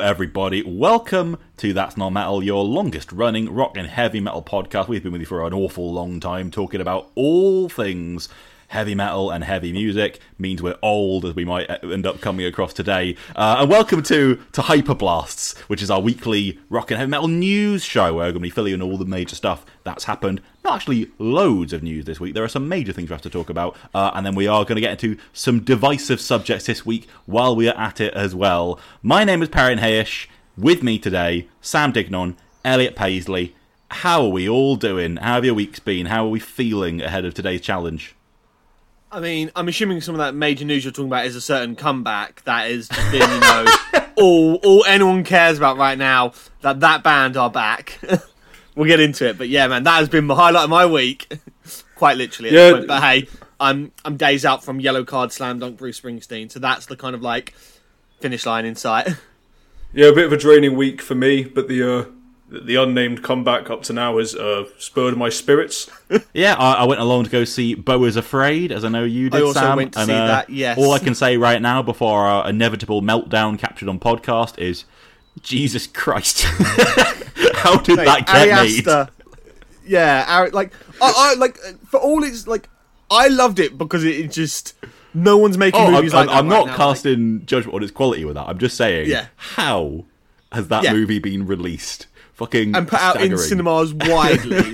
everybody. Welcome to That's Not Metal, your longest running rock and heavy metal podcast. We've been with you for an awful long time, talking about all things heavy metal and heavy music. Means we're old, as we might end up coming across today. And welcome to Hyperblasts, which is our weekly rock and heavy metal news show, where we're going to be filling in all the major stuff that's happened. Not actually loads of news this week. There are some major things we have to talk about. And then we are going to get into some divisive subjects this week while we are at it as well. My name is Perrin Hayish. With me today, Sam Dignon, Elliot Paisley. How are we all doing? How have your weeks been? How are we feeling ahead of today's challenge? I mean, I'm assuming some of that major news you're talking about is a certain comeback that is just been, all anyone cares about right now, that band are back. We'll get into it, but yeah, man, that has been the highlight of my week, quite literally. At this point. But hey, I'm days out from Yellow Card Slam Dunk Bruce Springsteen, so that's the kind of finish line in sight. Yeah, a bit of a draining week for me, but the unnamed comeback up to now has spurred my spirits. Yeah, I went along to go see Beau Is Afraid, as I know you did, Sam. I also went to see that, yes. All I can say right now, before our inevitable meltdown captured on podcast, is Jesus Christ. How did that get made? Yeah, I for all its, I loved it because it just... No one's making movies like that I'm not now, casting judgment on its quality with that. I'm just saying, how has that movie been released? Fucking and put out in cinemas widely,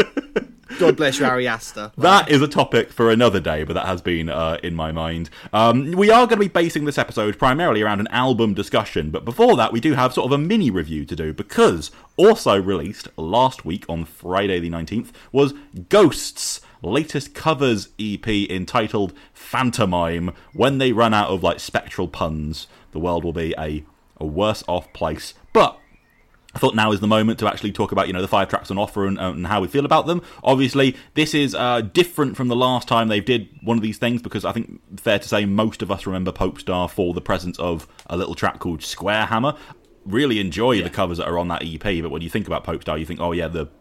God bless you, Ari Aster. That is a topic for another day, but that has been in my mind. We are going to be basing this episode primarily around an album discussion, but before that we do have sort of a mini review to do, because also released last week on Friday the 19th was Ghost's latest covers EP entitled Phantomime. When they run out of spectral puns, the world will be a worse off place. But I thought now is the moment to actually talk about, the 5 tracks on offer and how we feel about them. Obviously, this is different from the last time they did one of these things, because I think, fair to say, most of us remember Popestar for the presence of a little track called Square Hammer. Really enjoy the covers that are on that EP, but when you think about Popestar, you think, oh yeah, the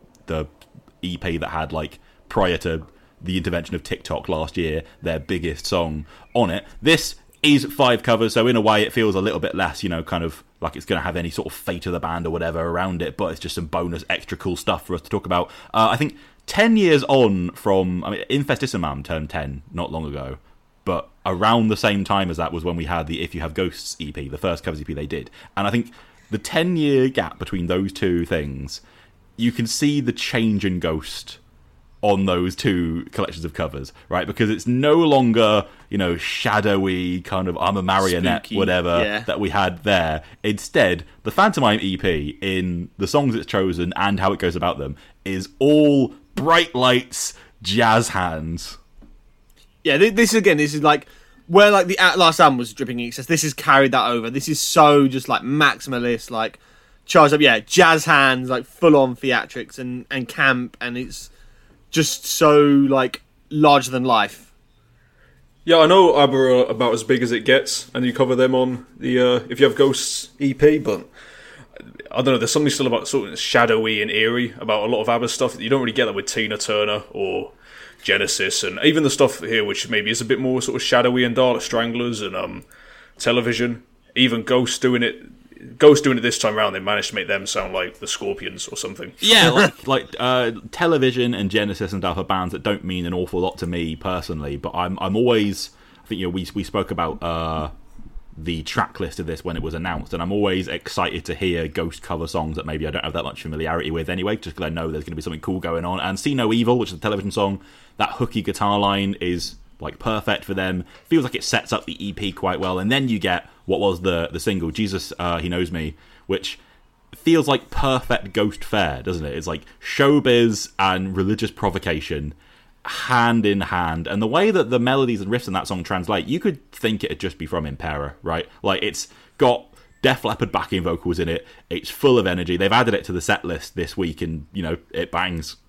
EP that had, prior to the intervention of TikTok last year, their biggest song on it. This is 5 covers, so in a way it feels a little bit less, kind of like it's going to have any sort of fate of the band or whatever around it, but it's just some bonus extra cool stuff for us to talk about. I think 10 years on from... Infestissimam turned 10 not long ago, but around the same time as that was when we had the If You Have Ghosts EP, the first covers EP they did. And I think the 10-year gap between those two things, you can see the change in Ghost on those two collections of covers, right? Because it's no longer, shadowy kind of I'm a marionette, spooky, whatever that we had there. Instead, the Phantomime EP, in the songs it's chosen and how it goes about them, is all bright lights, jazz hands. Yeah, this is where the last album was dripping excess. This has carried that over. This is so just maximalist, charged up, jazz hands, full on theatrics and camp, and it's just so larger than life. Yeah, I know ABBA are about as big as it gets, and you cover them on the If You Have Ghosts EP, but I don't know, there's something still about sort of shadowy and eerie about a lot of ABBA stuff that you don't really get that with Tina Turner or Genesis, and even the stuff here which maybe is a bit more sort of shadowy and dark, Stranglers and Television. Even Ghost doing it this time around, they managed to make them sound like the Scorpions or something. Yeah, Television and Genesis and stuff are bands that don't mean an awful lot to me personally, but I'm always... I think we spoke about the track list of this when it was announced, and I'm always excited to hear Ghost cover songs that maybe I don't have that much familiarity with anyway, just because I know there's going to be something cool going on. And See No Evil, which is a Television song, that hooky guitar line is perfect for them. Feels like it sets up the EP quite well, and then you get what was the single, Jesus, He Knows Me, which feels like perfect Ghost fare, doesn't it? It's showbiz and religious provocation hand in hand, and the way that the melodies and riffs in that song translate, you could think it'd just be from Impera, right? It's got Def Leppard backing vocals in it, it's full of energy. They've added it to the set list this week, and it bangs.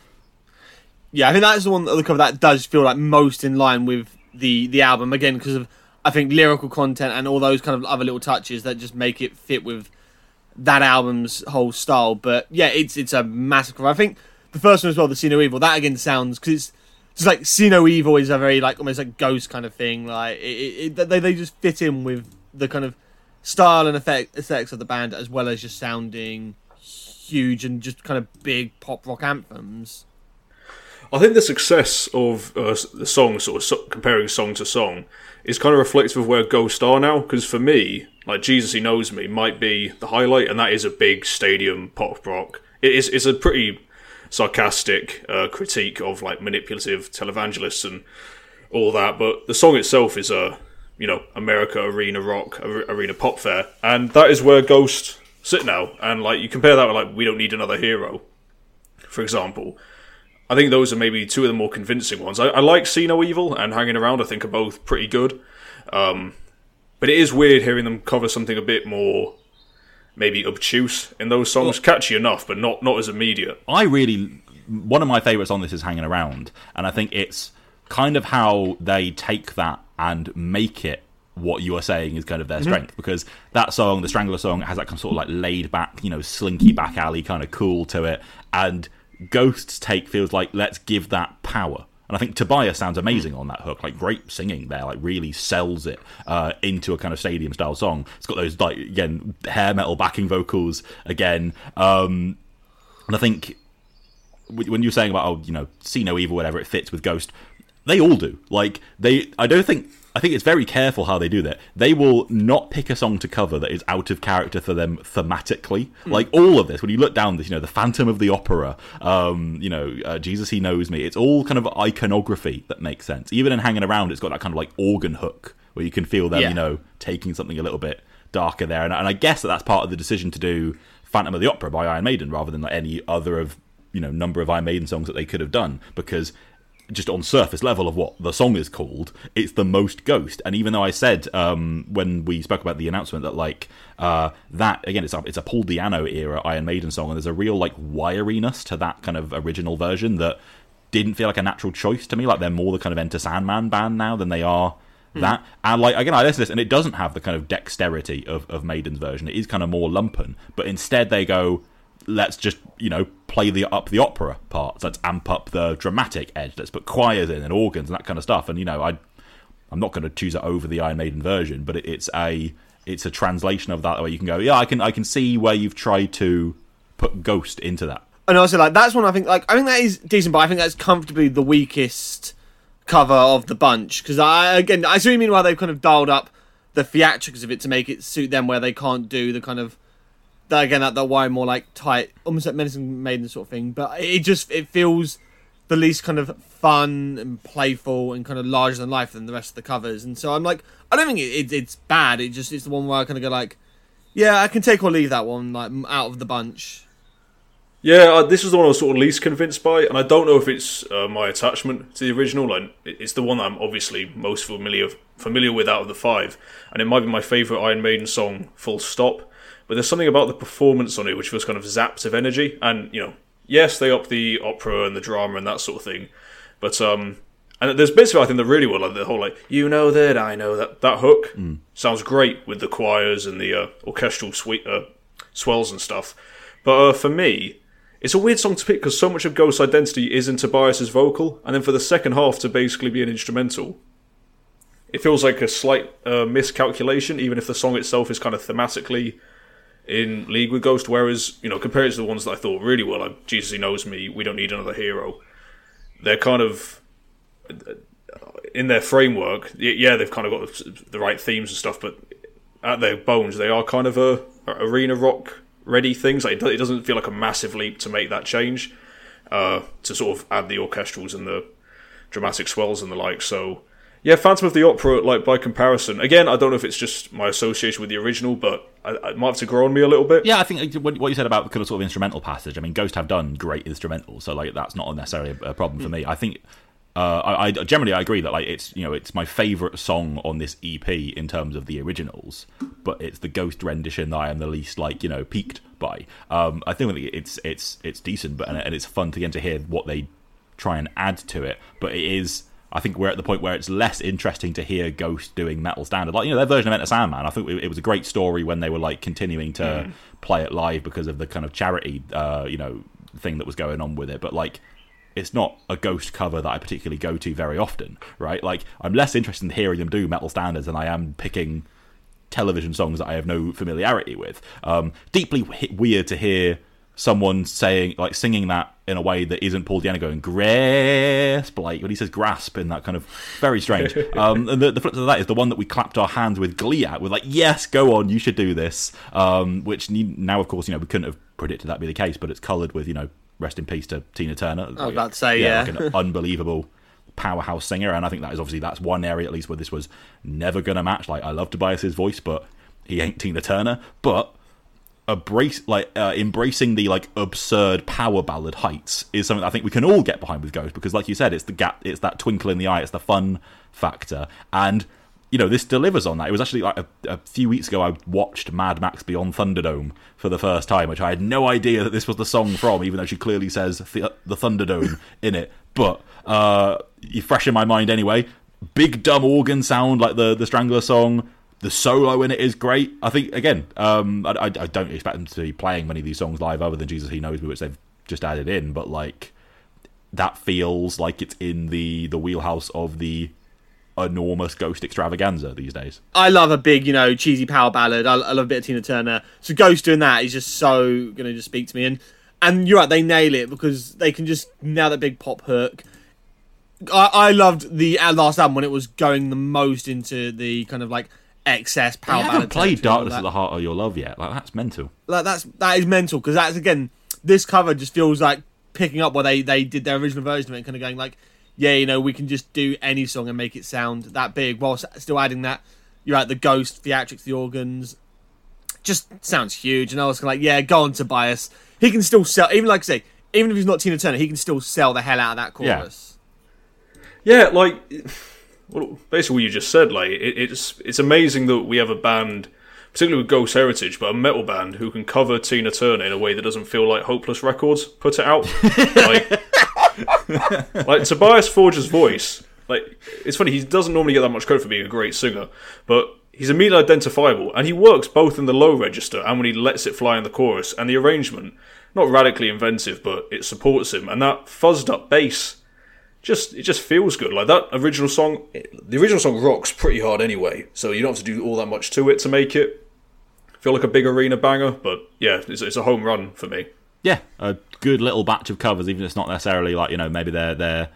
Yeah, I think that's the one of the cover that does feel most in line with the album, again, because of, I think, lyrical content and all those kind of other little touches that just make it fit with that album's whole style. But yeah, it's a massive cover. I think the first one as well, the See No Evil, that again sounds, because it's just See No Evil is a very almost Ghost kind of thing. They just fit in with the kind of style and effects of the band, as well as just sounding huge and just kind of big pop rock anthems. I think the success of the song, comparing song to song, is kind of reflective of where Ghost are now. Because for me, like Jesus He Knows Me might be the highlight, and that is a big stadium pop rock. It's a pretty sarcastic critique of like manipulative televangelists and all that. But the song itself is a America arena rock, arena pop fair, and that is where Ghost sit now. And like you compare that with like We Don't Need Another Hero, for example. I think those are maybe two of the more convincing ones. I like See No Evil and Hanging Around. I think are both pretty good. But it is weird hearing them cover something a bit more maybe obtuse in those songs. Catchy enough, but not as immediate. One of my favourites on this is Hanging Around, and I think it's kind of how they take that and make it what you are saying is kind of their strength, because that song, the Strangler song, has that kind of sort of like laid back, slinky back alley kind of cool to it, and Ghost's take feels like, let's give that power. And I think Tobias sounds amazing on that hook, like great singing there, like really sells it into a kind of stadium style song. It's got those like again hair metal backing vocals again, and I think when you're saying about See No Evil, whatever, it fits with Ghost. They all do. Like I think it's very careful how they do that. They will not pick a song to cover that is out of character for them thematically. Like all of this, when you look down this, the Phantom of the Opera, Jesus He Knows Me, it's all kind of iconography that makes sense. Even in Hanging Around, it's got that kind of like organ hook where you can feel them, taking something a little bit darker there. And I guess that's part of the decision to do Phantom of the Opera by Iron Maiden rather than like any other of, number of Iron Maiden songs that they could have done, because just on surface level of what the song is called, it's the most Ghost. And even though I said when we spoke about the announcement that like that again, it's a Paul Di'Anno era Iron Maiden song, and there's a real like wiriness to that kind of original version that didn't feel like a natural choice to me. Like they're more the kind of Enter Sandman band now than they are that. And like again, I listen to this and it doesn't have the kind of dexterity of Maiden's version. It is kind of more lumpen, but instead they go, let's just play up the opera parts. Let's amp up the dramatic edge. Let's put choirs in and organs and that kind of stuff. And I'm not going to choose it over the Iron Maiden version, but it's a translation of that where you can go, I can see where you've tried to put Ghost into that. And also that's one I think that is decent, but I think that's comfortably the weakest cover of the bunch, because I see what you mean why they've kind of dialed up the theatrics of it to make it suit them, where they can't do the kind of that why more like tight, almost like Medicine Maiden sort of thing. But it feels the least kind of fun and playful and kind of larger than life than the rest of the covers. And so I'm like, I don't think it's bad. It's the one where I kind of go like, yeah, I can take or leave that one like out of the bunch. Yeah, this is the one I was sort of least convinced by, and I don't know if it's my attachment to the original. Like, it's the one that I'm obviously most familiar with out of the five, and it might be my favourite Iron Maiden song, full stop. But there's something about the performance on it which feels kind of zapped of energy. And, yes, they up the opera and the drama and that sort of thing. But, and there's bits of it I think that really well, like the whole, like, you know that, I know that hook sounds great with the choirs and the orchestral swells and stuff. But for me, it's a weird song to pick because so much of Ghost's identity is in Tobias's vocal, and then for the second half to basically be an instrumental, it feels like a slight miscalculation, even if the song itself is kind of thematically in league with Ghost, whereas, compared to the ones that I thought really well, like Jesus He Knows Me, We Don't Need Another Hero, they're kind of, in their framework, they've kind of got the right themes and stuff, but at their bones, they are kind of a arena rock ready things. Like, it doesn't feel like a massive leap to make that change, to sort of add the orchestrals and the dramatic swells and the like, so yeah, Phantom of the Opera, like, by comparison. Again, I don't know if it's just my association with the original, but it might have to grow on me a little bit. Yeah, I think what you said about the kind of sort of instrumental passage, I mean, Ghost have done great instrumentals, so, like, that's not necessarily a problem for me. I think, I generally agree that, like, it's my favourite song on this EP in terms of the originals, but it's the Ghost rendition that I am the least, like, piqued by. I think it's decent, and it's fun to get to hear what they try and add to it, but it is... I think we're at the point where it's less interesting to hear Ghost doing metal standard. Like, their version of Enter Sandman, I think it was a great story when they were, like, continuing to play it live because of the kind of charity, thing that was going on with it. But, like, it's not a Ghost cover that I particularly go to very often, right? Like, I'm less interested in hearing them do metal standards than I am picking television songs that I have no familiarity with. Deeply weird to hear someone singing that in a way that isn't Paul Di'Anno going grasp, like when he says grasp in that kind of very strange. And the flip side of that is the one that we clapped our hands with glee at. We're like, yes, go on, you should do this. Which now, of course, we couldn't have predicted that be the case, but it's coloured with, rest in peace to Tina Turner. I was about to say, yeah. Like an unbelievable powerhouse singer, and I think that's one area at least where this was never going to match. Like, I love Tobias's voice, but he ain't Tina Turner. But embracing the absurd power ballad heights is something I think we can all get behind with Ghost, because like you said, it's that twinkle in the eye, it's the fun factor, and this delivers on that. It was actually a few weeks ago I watched Mad Max Beyond Thunderdome for the first time, which I had no idea that this was the song from, even though she clearly says the Thunderdome in it. But you fresh in my mind anyway. Big dumb organ sound like the Strangler song. The solo in it is great. I think, again, I don't expect them to be playing many of these songs live other than Jesus He Knows Me, which they've just added in, but that feels like it's in the wheelhouse of the enormous Ghost extravaganza these days. I love a big, cheesy power ballad. I love a bit of Tina Turner. So Ghost doing that is just so going to just speak to me. And you're right, they nail it because they can just nail that big pop hook. I loved the last album when it was going the most into the kind of excess power ballad. I haven't played Darkness at the Heart of Your Love yet. That's mental. That is mental, because that's, again, this cover just feels like picking up what they did their original version of it, kind of going we can just do any song and make it sound that big, while still adding that, the Ghost, theatrics, the organs, just sounds huge. And I was kind of go on, Tobias. He can still sell, even like I say, even if he's not Tina Turner, he can still sell the hell out of that chorus. Yeah, well, basically what you just said, it's amazing that we have a band, particularly with Ghost heritage, but a metal band who can cover Tina Turner in a way that doesn't feel like Hopeless Records put it out. Tobias Forge's voice, it's funny, he doesn't normally get that much credit for being a great singer, but he's immediately identifiable, and he works both in the low register and when he lets it fly in the chorus, and the arrangement, not radically inventive, but it supports him, and that fuzzed up bass, it just feels good. The original song rocks pretty hard anyway, so you don't have to do all that much to it to make it feel like a big arena banger, but yeah, it's a home run for me. Yeah, a good little batch of covers, even if it's not necessarily maybe they're the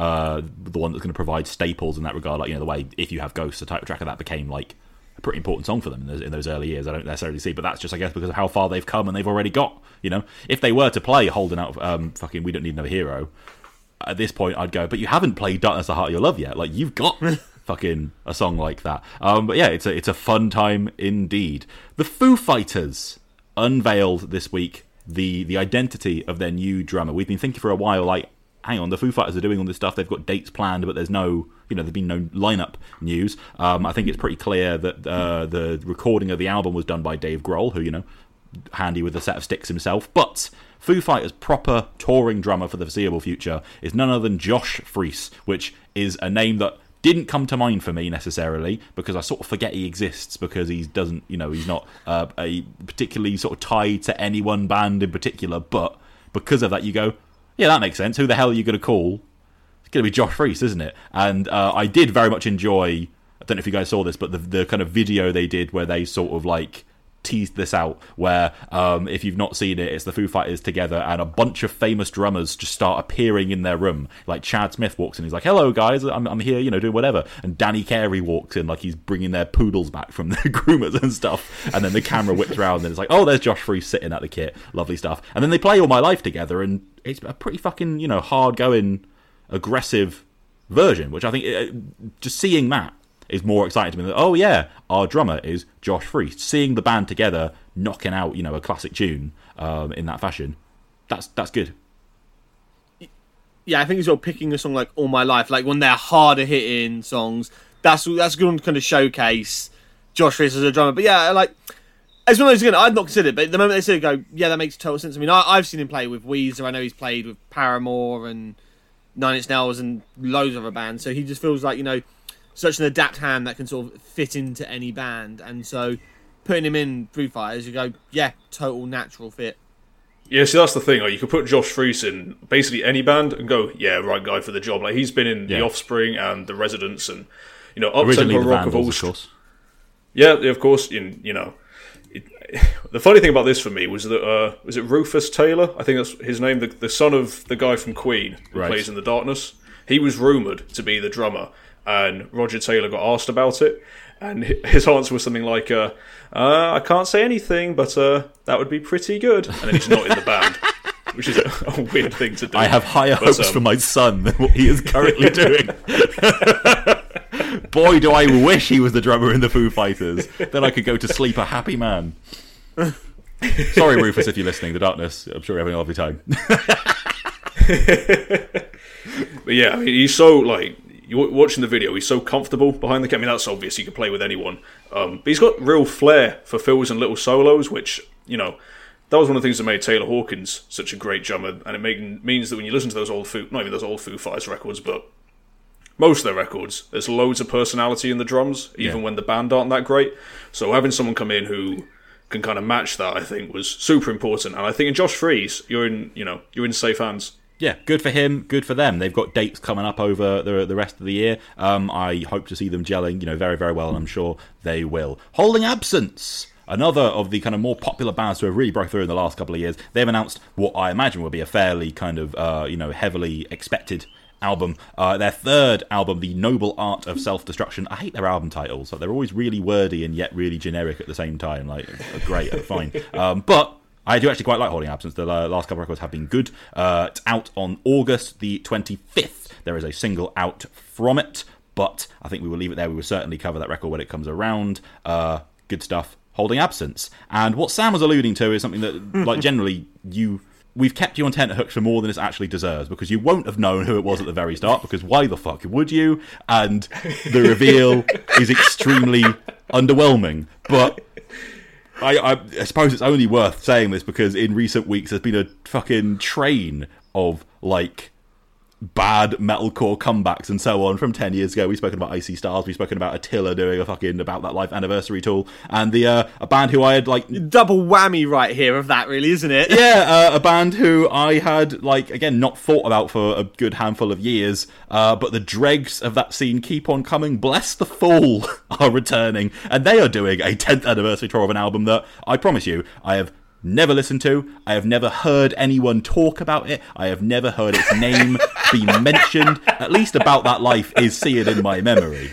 one that's going to provide staples in that regard, the way If You Have Ghosts, the title track of that became a pretty important song for them in those early years. I don't necessarily see, but that's just, I guess, because of how far they've come and they've already got. If they were to play Holding Out, We Don't Need No Hero, at this point I'd go, but you haven't played Darkness at the Heart of Your Love yet. You've got fucking a song like that. But yeah, it's a fun time indeed. The Foo Fighters unveiled this week the identity of their new drummer. We've been thinking for a while, hang on, the Foo Fighters are doing all this stuff, they've got dates planned, but there's no, there's been no lineup news. I think it's pretty clear that the recording of the album was done by Dave Grohl, who, handy with a set of sticks himself, but Foo Fighters' proper touring drummer for the foreseeable future is none other than Josh Freese, which is a name that didn't come to mind for me necessarily, because I sort of forget he exists, because he's not a particularly sort of tied to any one band in particular, but because of that you go, yeah, that makes sense. Who the hell are you going to call? It's going to be Josh Freese, isn't it? And I did very much enjoy, I don't know if you guys saw this, but the kind of video they did where they sort of teased this out, where if you've not seen it, it's the Foo Fighters together and a bunch of famous drummers just start appearing in their room. Chad Smith walks in, he's like, hello guys, I'm here, doing whatever, and Danny Carey walks in he's bringing their poodles back from the groomers and stuff, and then the camera whips around and it's oh, there's Josh Freese sitting at the kit, lovely stuff, and then they play All My Life together, and it's a pretty fucking hard going, aggressive version, which I think just seeing that is more exciting to me. Oh yeah, our drummer is Josh Freese. Seeing the band together knocking out, a classic tune in that fashion, that's good. Yeah, I think as well, picking a song like All My Life, when they're harder hitting songs, that's going to kind of showcase Josh Freese as a drummer. But yeah, as one of those, again, I'd not considered it, but the moment they said it, go, yeah, that makes total sense. I mean, I've seen him play with Weezer. I know he's played with Paramore and Nine Inch Nails and loads of other bands. So he just feels like, such an adept hand that can sort of fit into any band. And so putting him in Foo Fighters, you go, yeah, total natural fit. Yeah, see, that's the thing. You could put Josh Freese in basically any band and go, yeah, right guy for the job. He's been in The Offspring and The Residents and, up-tempo rock of all... Yeah, of course. The funny thing about this for me was that was it Rufus Taylor? I think that's his name. The son of the guy from Queen who plays in The Darkness. He was rumoured to be the drummer, and Roger Taylor got asked about it, and his answer was something like, "I can't say anything, but that would be pretty good." And then he's not in the band, which is a weird thing to do. I have higher hopes for my son than what he is currently doing. Boy, do I wish he was the drummer in the Foo Fighters. Then I could go to sleep a happy man. Sorry, Rufus, if you're listening. The Darkness. I'm sure you're having a lovely time. But yeah, I mean, he's so, like, you're watching the video, he's so comfortable behind the camera. I mean, that's obvious, he can play with anyone. But he's got real flair for fills and little solos, which, that was one of the things that made Taylor Hawkins such a great drummer, and it means that when you listen to those old not even those old Foo Fighters records, but most of their records, there's loads of personality in the drums, even when the band aren't that great. So having someone come in who can kind of match that, I think, was super important. And I think in Josh Freese, you're in safe hands. Yeah, good for him, good for them. They've got dates coming up over the rest of the year. I hope to see them gelling, very, very well, and I'm sure they will. Holding Absence, another of the kind of more popular bands who have really broke through in the last couple of years. They've announced what I imagine will be a fairly kind of, heavily expected album. Their third album, The Noble Art of Self-Destruction. I hate their album titles. Like, they're always really wordy and yet really generic at the same time. Like, great, fine. But I do actually quite like Holding Absence. The last couple of records have been good. It's out on August the 25th. There is a single out from it, but I think we will leave it there. We will certainly cover that record when it comes around. Good stuff. Holding Absence. And what Sam was alluding to is something that, like, generally we've kept you on tenterhooks for more than it actually deserves, because you won't have known who it was at the very start, because why the fuck would you? And the reveal is extremely underwhelming. But I suppose it's only worth saying this because in recent weeks there's been a fucking train of, like, bad metalcore comebacks and so on from 10 years ago. We've spoken about Icy Stars, we've spoken about Attila doing a fucking About That Life anniversary tour, and a band who I had, like, double whammy right here of that, really, isn't it? Yeah, a band who I had, like, again, not thought about for a good handful of years, but the dregs of that scene keep on coming. Bless the Fall are returning, and they are doing a 10th anniversary tour of an album that, I promise you, I have never listened to. I have never heard anyone talk about it. I have never heard its name be mentioned. At least About That Life is seared in my memory.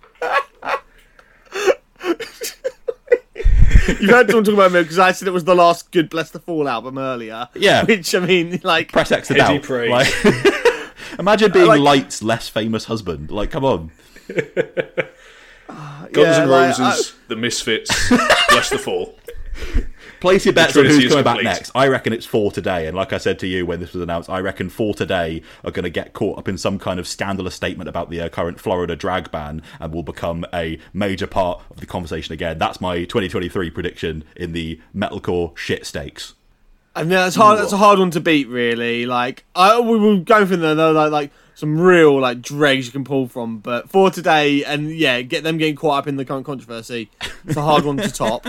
You've heard someone talk about me because I said it was the last good Bless the Fall album earlier. Yeah. Which, I mean, like, Press X to doubt. Like, imagine being Light's less famous husband. Like, come on. Guns N' Roses, The Misfits, Bless the Fall. Place your bets on who's coming back next. I reckon it's For Today, and like I said to you when this was announced, I reckon For Today are going to get caught up in some kind of scandalous statement about the current Florida drag ban and will become a major part of the conversation again. That's my 2023 prediction in the metalcore shit stakes. I mean, that's hard. That's a hard one to beat, really. Like, we were going for like some real, like, dregs you can pull from, but For Today and get them getting caught up in the current controversy, it's a hard one to top.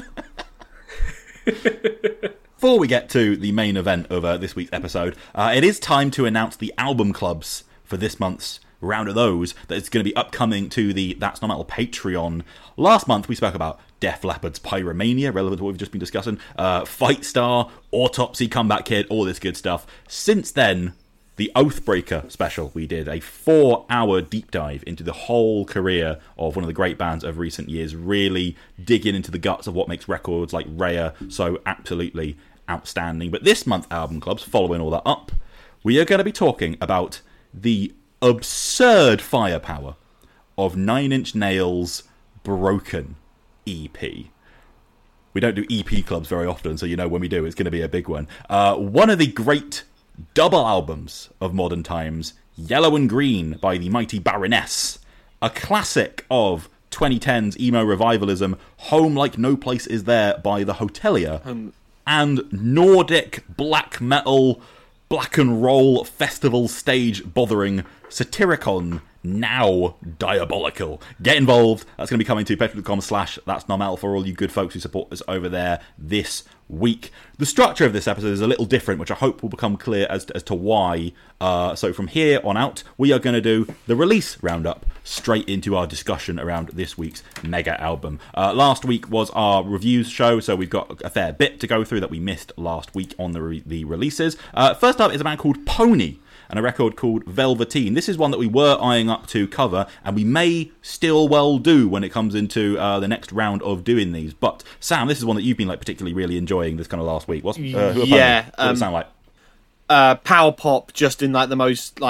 Before we get to the main event of this week's episode, it is time to announce the album clubs for this month's round of those that is going to be upcoming to the That's Not Metal Patreon. Last month we spoke about Def Leppard's Pyromania, relevant to what we've just been discussing, Fight Star, Autopsy, Comeback Kid, all this good stuff. Since then, the Oathbreaker special, we did a 4-hour deep dive into the whole career of one of the great bands of recent years, really digging into the guts of what makes records like Raya so absolutely outstanding. But this month's album clubs, following all that up, we are going to be talking about the absurd firepower of Nine Inch Nails' Broken EP. We don't do EP clubs very often, so when we do, it's going to be a big one. One of the great double albums of modern times, Yellow and Green by the mighty Baroness, a classic of 2010's emo revivalism, Home Like No Place Is There by the Hotelier, and Nordic black metal, black and roll festival stage bothering Satyricon Now Diabolical. Get involved. That's going to be coming to patreon.com/that'snormal for all you good folks who support us over there this week. The structure of this episode is a little different, which I hope will become clear as to why. So from here on out, we are going to do the release roundup straight into our discussion around this week's mega album. Last week was our reviews show, so we've got a fair bit to go through that we missed last week on the releases. First up is a band called Pony and a record called Velveteen. This is one that we were eyeing up to cover, and we may still well do when it comes into the next round of doing these. But Sam, this is one that you've been really enjoying this kind of last week. Who are Pony? What does it sound like? Power pop, just in the most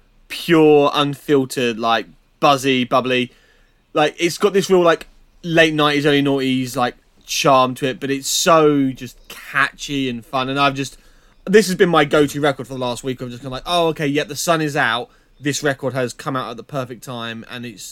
pure, unfiltered, buzzy, bubbly. It's got this real late 90s, early noughties charm to it, but it's so just catchy and fun. And this has been my go-to record for the last week. I'm just kind of the sun is out. This record has come out at the perfect time, and it's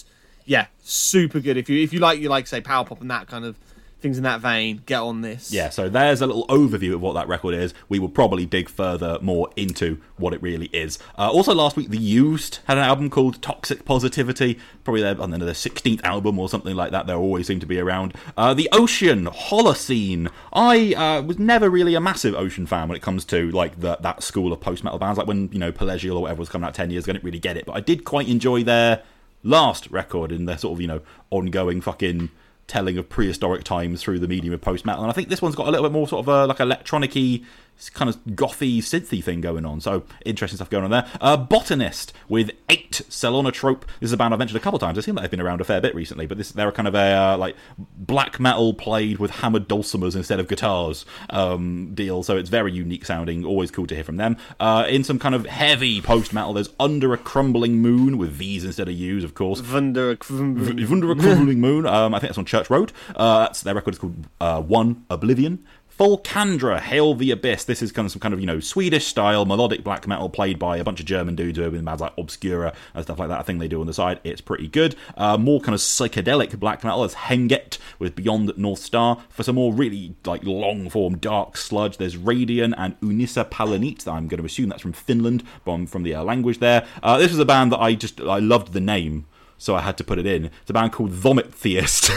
super good. If you like say power pop and that kind of things in that vein, get on this. Yeah, so there's a little overview of what that record is. We will probably dig further more into what it really is. Also last week, The Used had an album called Toxic Positivity, probably their 16th album or something like that. They always seem to be around. The Ocean, Holocene. I was never really a massive Ocean fan when it comes to that school of post-metal bands, when Pelagial or whatever was coming out 10 years ago. I didn't really get it, but I did quite enjoy their last record in their sort of ongoing fucking telling of prehistoric times through the medium of post-metal. And I think this one's got a little bit more sort of electronic-y, kind of gothy, synthy thing going on. So, interesting stuff going on there. Botanist with 8 Celonotrope. This is a band I've mentioned a couple times. I seem like they've been around a fair bit recently, but they're kind of a black metal played with hammered dulcimers instead of guitars deal. So it's very unique sounding. Always cool to hear from them. In some kind of heavy post-metal, there's Under a Crumbling Moon with V's instead of U's, of course. Under a Crumbling Moon. I think that's on Church Road. Their record is called One Oblivion. Volcandra, Hail the Abyss. This is kind of some kind of, Swedish style melodic black metal played by a bunch of German dudes who have been bands like Obscura and stuff like that. I think they do on the side. It's pretty good. More kind of psychedelic black metal is Henget with Beyond North Star. For some more really long form dark sludge, there's Radian and Unissa Palanit. I'm going to assume that's from Finland, from the language there. This was a band that I loved the name, so I had to put it in. It's a band called Vomit Theist.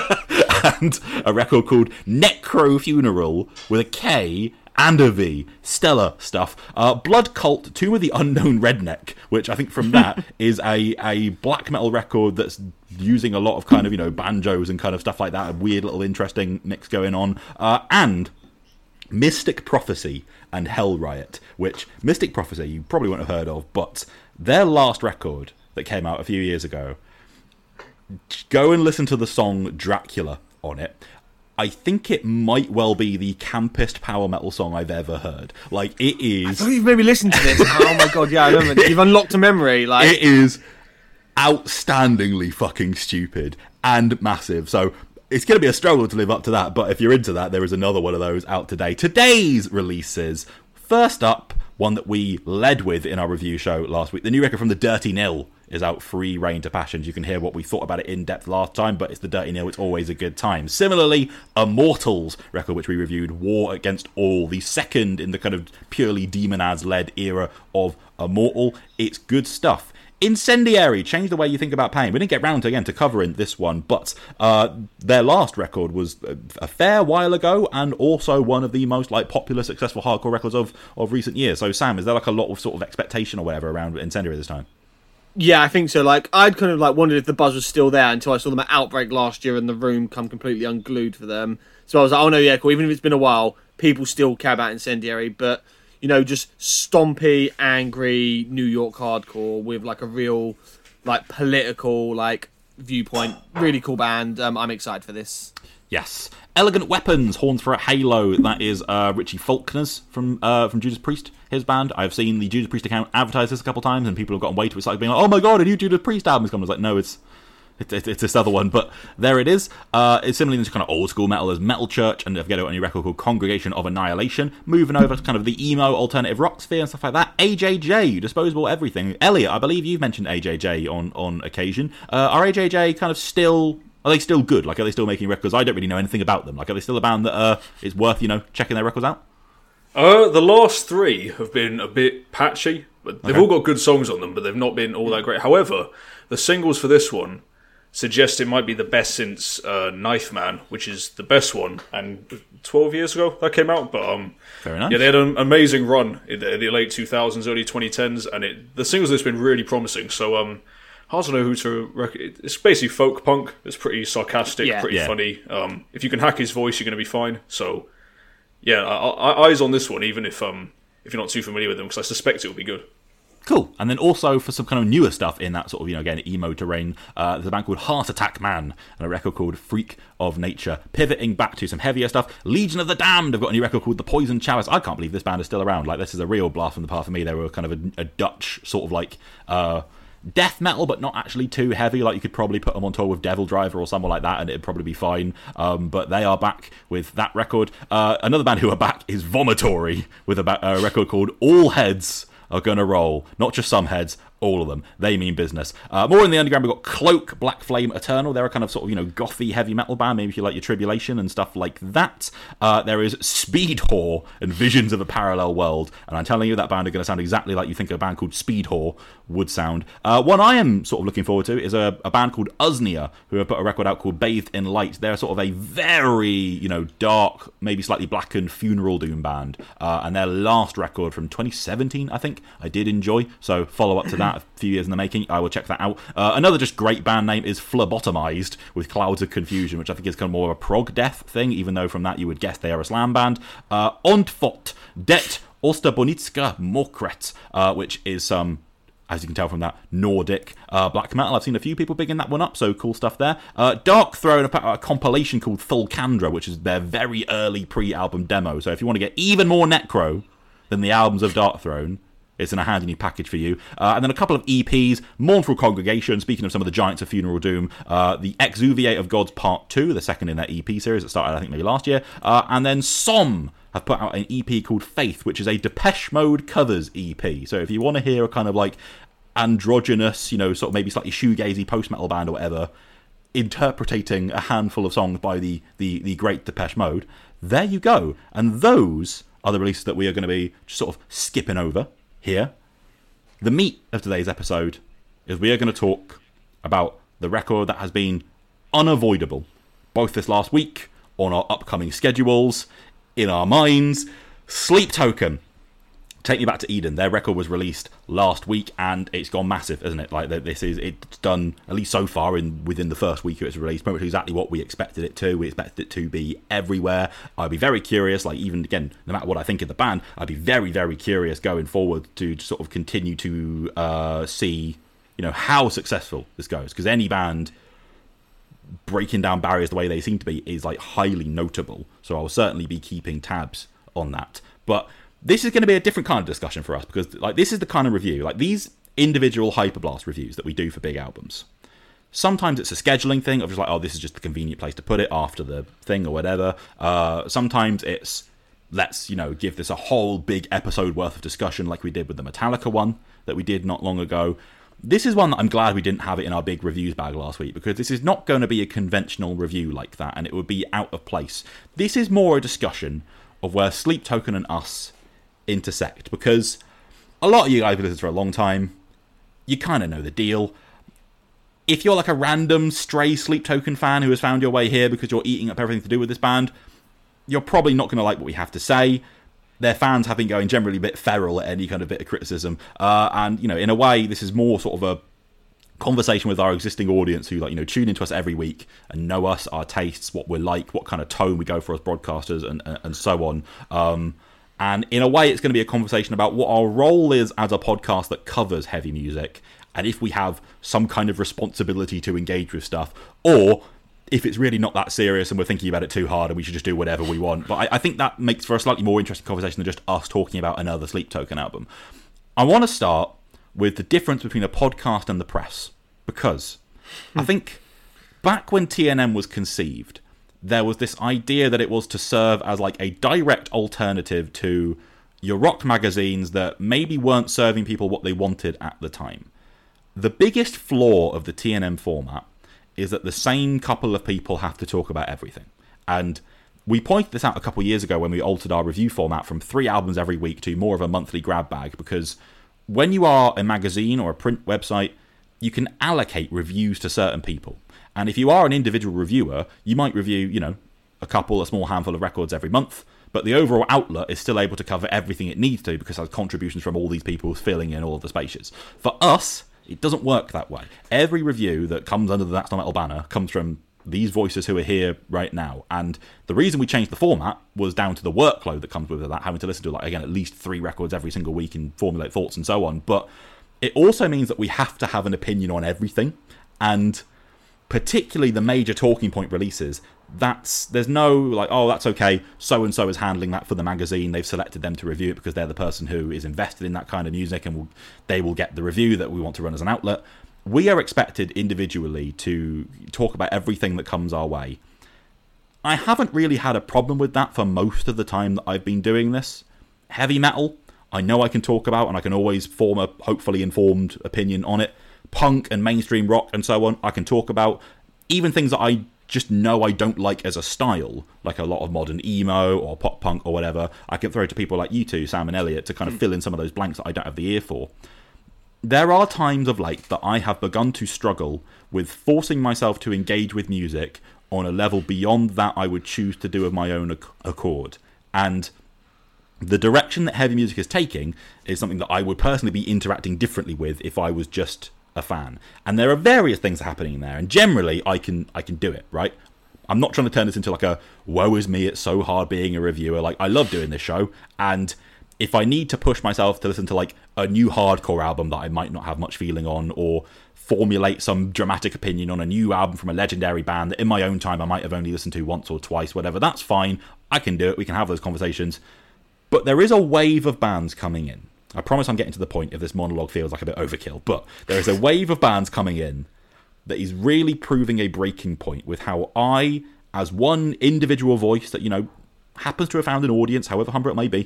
And a record called Necro Funeral with a K and a V. Stellar stuff. Blood Cult, Tomb of the Unknown Redneck, which I think from that is a black metal record that's using a lot of kind of, banjos and kind of stuff like that. A weird little interesting mix going on. And Mystic Prophecy and Hell Riot, which Mystic Prophecy you probably won't have heard of, but their last record that came out a few years ago, go and listen to the song Dracula on it. I think it might well be the campest power metal song I've ever heard. It is... I thought you've maybe listened to this. Oh my god, yeah, I remember. You've unlocked a memory. It is outstandingly fucking stupid and massive. So it's going to be a struggle to live up to that, but if you're into that, there is another one of those out today. Today's releases. First up, one that we led with in our review show last week. The new record from the Dirty Nil is out, Free Rein to Passions. You can hear what we thought about it in depth last time, but it's the Dirty Nil. It's always a good time. Similarly, Immortals record, which we reviewed, War Against All, the second in the kind of purely Demonaz-led era of Immortal. It's good stuff. Incendiary, change the way you think about pain. We didn't get round again to covering this one, but their last record was a fair while ago, and also one of the most popular, successful hardcore records of recent years. So, Sam, is there a lot of sort of expectation or whatever around Incendiary this time? Yeah, I think so. I'd kind of wondered if the buzz was still there until I saw them at Outbreak last year and the room come completely unglued for them. So I was like, oh no, yeah, cool. Even if it's been a while, people still care about Incendiary, but just stompy, angry New York hardcore with a real political viewpoint. Really cool band. I'm excited for this. Yes. Elegant Weapons, Horns for a Halo. That is Richie Faulkner's from Judas Priest, his band. I've seen the Judas Priest account advertise this a couple of times, and people have gotten way too excited, being like, "Oh my god, a new Judas Priest album is coming!" I was like, "No, it's this other one." But there it is. It's similarly this kind of old school metal as Metal Church, and I've got a new record called Congregation of Annihilation. Moving over to kind of the emo alternative rock sphere and stuff like that. AJJ, Disposable Everything. Elliot, I believe you've mentioned AJJ on occasion. Are AJJ kind of still? Are they still good? Are they still making records? I don't really know anything about them. Are they still a band that is worth, checking their records out? The last 3 have been a bit patchy, But they've all got good songs on them, but they've not been all that great. However, the singles for this one suggest it might be the best since Knife Man, which is the best one, and 12 years ago that came out. But Very nice. yeah, they had an amazing run in the late 2000s, early 2010s, and the singles have been really promising. So hard to know who to it's basically folk punk. It's pretty sarcastic, pretty funny. If you can hack his voice, you're going to be fine. So yeah, eyes on this one, even if you're not too familiar with them, because I suspect it will be good. Cool. And then also for some kind of newer stuff in that sort of, again, emo terrain, there's a band called Heart Attack Man and a record called Freak of Nature. Pivoting back to some heavier stuff, Legion of the Damned have got a new record called The Poison Chalice. I can't believe this band is still around. Like, this is a real blast from the past for me. They were kind of a Dutch sort of like death metal, but not actually too heavy. Like, you could probably put them on tour with Devil Driver or someone like that and it'd probably be fine. But they are back with that record. Another band who are back is Vomitory with a record called All Heads Are Gonna Roll. Not just some heads, all of them. They mean business. More in the underground, we've got Cloak, Black Flame Eternal. They're a kind of sort of, gothy heavy metal band, maybe if you like your Tribulation and stuff like that. There is Speed Whore and Visions of a Parallel World. And I'm telling you, that band are going to sound exactly like you think a band called Speed Whore would sound. One I am sort of looking forward to is a band called Usnia, who have put a record out called Bathed in Light. They're sort of a very, dark, maybe slightly blackened funeral doom band. And their last record from 2017, I think, I did enjoy. So follow up to that, a few years in the making. I will check that out. Another just great band name is Phlebotomized with Clouds of Confusion, which I think is kind of more of a prog death thing, even though from that you would guess they are a slam band. Ontfot, Det Osterbonitska Mokret, which is some, as you can tell from that, Nordic black metal. I've seen a few people bigging that one up, so cool stuff there. Dark Throne, a compilation called Thulcandra, which is their very early pre-album demo. So if you want to get even more necro than the albums of Dark Throne, it's in a handy new package for you. And then a couple of EPs, Mournful Congregation, speaking of some of the giants of Funeral Doom, the Exuviate of Gods Part 2, the second in their EP series that started, I think, maybe last year. And then Somme have put out an EP called Faith, which is a Depeche Mode covers EP. So if you want to hear a kind of like androgynous, sort of maybe slightly shoegazy post-metal band or whatever, interpreting a handful of songs by the great Depeche Mode, there you go. And those are the releases that we are going to be just sort of skipping over here. The meat of today's episode is we are going to talk about the record that has been unavoidable, both this last week, on our upcoming schedules, in our minds. Sleep Token, Take Me Back to Eden. Their record was released last week and it's gone massive, isn't it? Like, it's done, at least so far, within the first week of its release, pretty much exactly what we expected it to. We expected it to be everywhere. I'd be very curious, like, even again, no matter what I think of the band, I'd be very, very curious going forward to sort of continue to see, how successful this goes. Because any band breaking down barriers the way they seem to be is like highly notable. So I'll certainly be keeping tabs on that. But this is going to be a different kind of discussion for us, because like this is the kind of review, like these individual Hyperblast reviews that we do for big albums. Sometimes it's a scheduling thing of just like, oh, this is just the convenient place to put it after the thing or whatever. Sometimes it's, let's, give this a whole big episode worth of discussion like we did with the Metallica one that we did not long ago. This is one that I'm glad we didn't have it in our big reviews bag last week, because this is not going to be a conventional review like that, and it would be out of place. This is more a discussion of where Sleep Token and us intersect, because a lot of you guys have listened for a long time. You kind of know the deal. If you're like a random stray Sleep Token fan who has found your way here because you're eating up everything to do with this band, you're probably not going to like what we have to say. Their fans have been going generally a bit feral at any kind of bit of criticism. And, in a way, this is more sort of a conversation with our existing audience who, tune into us every week and know us, our tastes, what we're like, what kind of tone we go for as broadcasters, and so on. And in a way, it's going to be a conversation about what our role is as a podcast that covers heavy music, and if we have some kind of responsibility to engage with stuff, or if it's really not that serious and we're thinking about it too hard and we should just do whatever we want. But I think that makes for a slightly more interesting conversation than just us talking about another Sleep Token album. I want to start with the difference between a podcast and the press, because I think back when TNM was conceived, there was this idea that it was to serve as like a direct alternative to your rock magazines that maybe weren't serving people what they wanted at the time. The biggest flaw of the TNM format is that the same couple of people have to talk about everything. And we pointed this out a couple of years ago when we altered our review format from 3 albums every week to more of a monthly grab bag, because when you are a magazine or a print website, you can allocate reviews to certain people. And if you are an individual reviewer, you might review, a small handful of records every month, but the overall outlet is still able to cover everything it needs to because it has contributions from all these people filling in all of the spaces. For us, it doesn't work that way. Every review that comes under the That's Not Metal banner comes from these voices who are here right now. And the reason we changed the format was down to the workload that comes with that, having to listen to, at least 3 records every single week and formulate thoughts and so on. But it also means that we have to have an opinion on everything. And particularly the major talking point releases, there's no that's okay, so and so is handling that for the magazine, they've selected them to review it because they're the person who is invested in that kind of music, and they will get the review that we want to run as an outlet. We are expected individually to talk about everything that comes our way. I haven't really had a problem with that for most of the time that I've been doing this. Heavy metal, I know I can talk about, and I can always form a hopefully informed opinion on it. Punk and mainstream rock and so on, I can talk about. Even things that I just know I don't like as a style, like a lot of modern emo or pop punk or whatever, I can throw to people like you two, Sam and Elliot, to kind of fill in some of those blanks that I don't have the ear for. There are times of late that I have begun to struggle with forcing myself to engage with music on a level beyond that I would choose to do of my own accord. And the direction that heavy music is taking is something that I would personally be interacting differently with if I was just a fan. And there are various things happening there, and generally I can do it, right? I'm not trying to turn this into a woe is me, it's so hard being a reviewer. I love doing this show, and if I need to push myself to listen to a new hardcore album that I might not have much feeling on, or formulate some dramatic opinion on a new album from a legendary band that in my own time I might have only listened to once or twice, whatever, that's fine. I can do it, we can have those conversations. But there is a wave of bands coming in. I promise I'm getting to the point if this monologue feels like a bit overkill, but there is a wave of bands coming in that is really proving a breaking point with how I, as one individual voice that, happens to have found an audience, however humble it may be,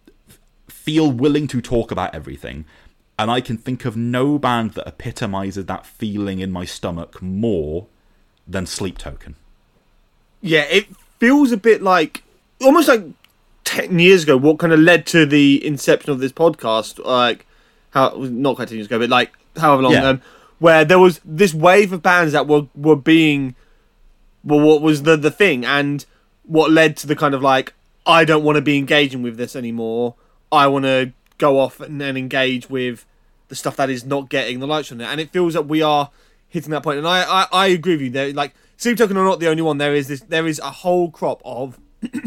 feel willing to talk about everything. And I can think of no band that epitomizes that feeling in my stomach more than Sleep Token. Yeah, it feels a bit almost like 10 years ago, what kind of led to the inception of this podcast, not quite 10 years ago, but however long, where there was this wave of bands that were being, what was the thing, and what led to the kind of I don't want to be engaging with this anymore, I want to go off and then engage with the stuff that is not getting the likes on it. And it feels that we are hitting that point, and I agree with you there. Sleep Token are not the only one. There is a whole crop of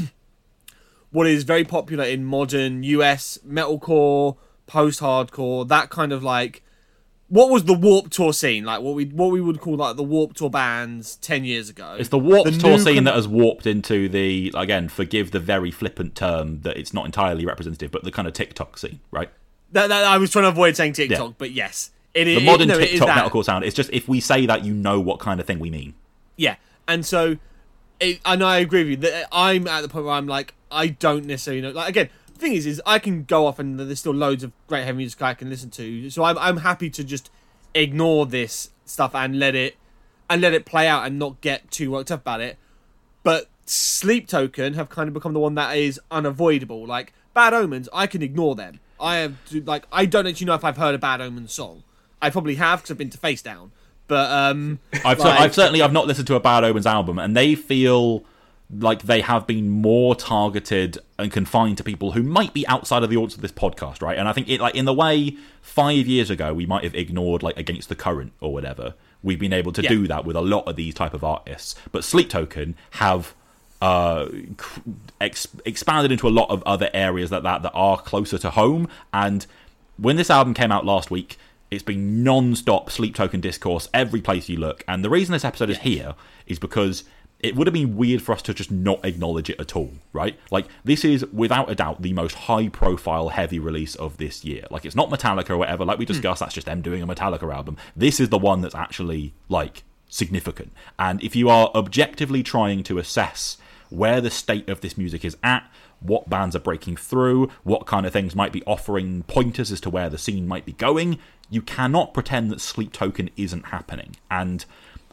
what is very popular in modern US metalcore, post-hardcore, that kind of what was the Warped Tour scene, what we would call the Warped Tour bands 10 years ago. It's the Warped Tour scene that has warped into the, again, forgive the very flippant term that it's not entirely representative, but the kind of TikTok scene, right? That I was trying to avoid saying TikTok, but yes. The modern TikTok metalcore sound, it's just, if we say that, you know what kind of thing we mean. Yeah, and so, and I agree with you, that I'm at the point where I'm I don't necessarily know. Again, the thing is I can go off and there's still loads of great heavy music I can listen to. So I'm happy to just ignore this stuff and let it play out and not get too worked up about it. But Sleep Token have kind of become the one that is unavoidable. Bad Omens, I can ignore them. I don't actually know if I've heard a Bad Omens song. I probably have because I've been to Face Down. But I've not listened to a Bad Omens album, and they feel like they have been more targeted and confined to people who might be outside of the audience of this podcast, right? And I think in the way 5 years ago we might have ignored Against the Current or whatever, we've been able to do that with a lot of these type of artists. But Sleep Token have expanded into a lot of other areas that are closer to home. And when this album came out last week, it's been non-stop Sleep Token discourse every place you look. And the reason this episode is here is because it would have been weird for us to just not acknowledge it at all, right? This is, without a doubt, the most high-profile heavy release of this year. It's not Metallica or whatever. Like we discussed, that's just them doing a Metallica album. This is the one that's actually, significant. And if you are objectively trying to assess where the state of this music is at, what bands are breaking through, what kind of things might be offering pointers as to where the scene might be going, you cannot pretend that Sleep Token isn't happening. And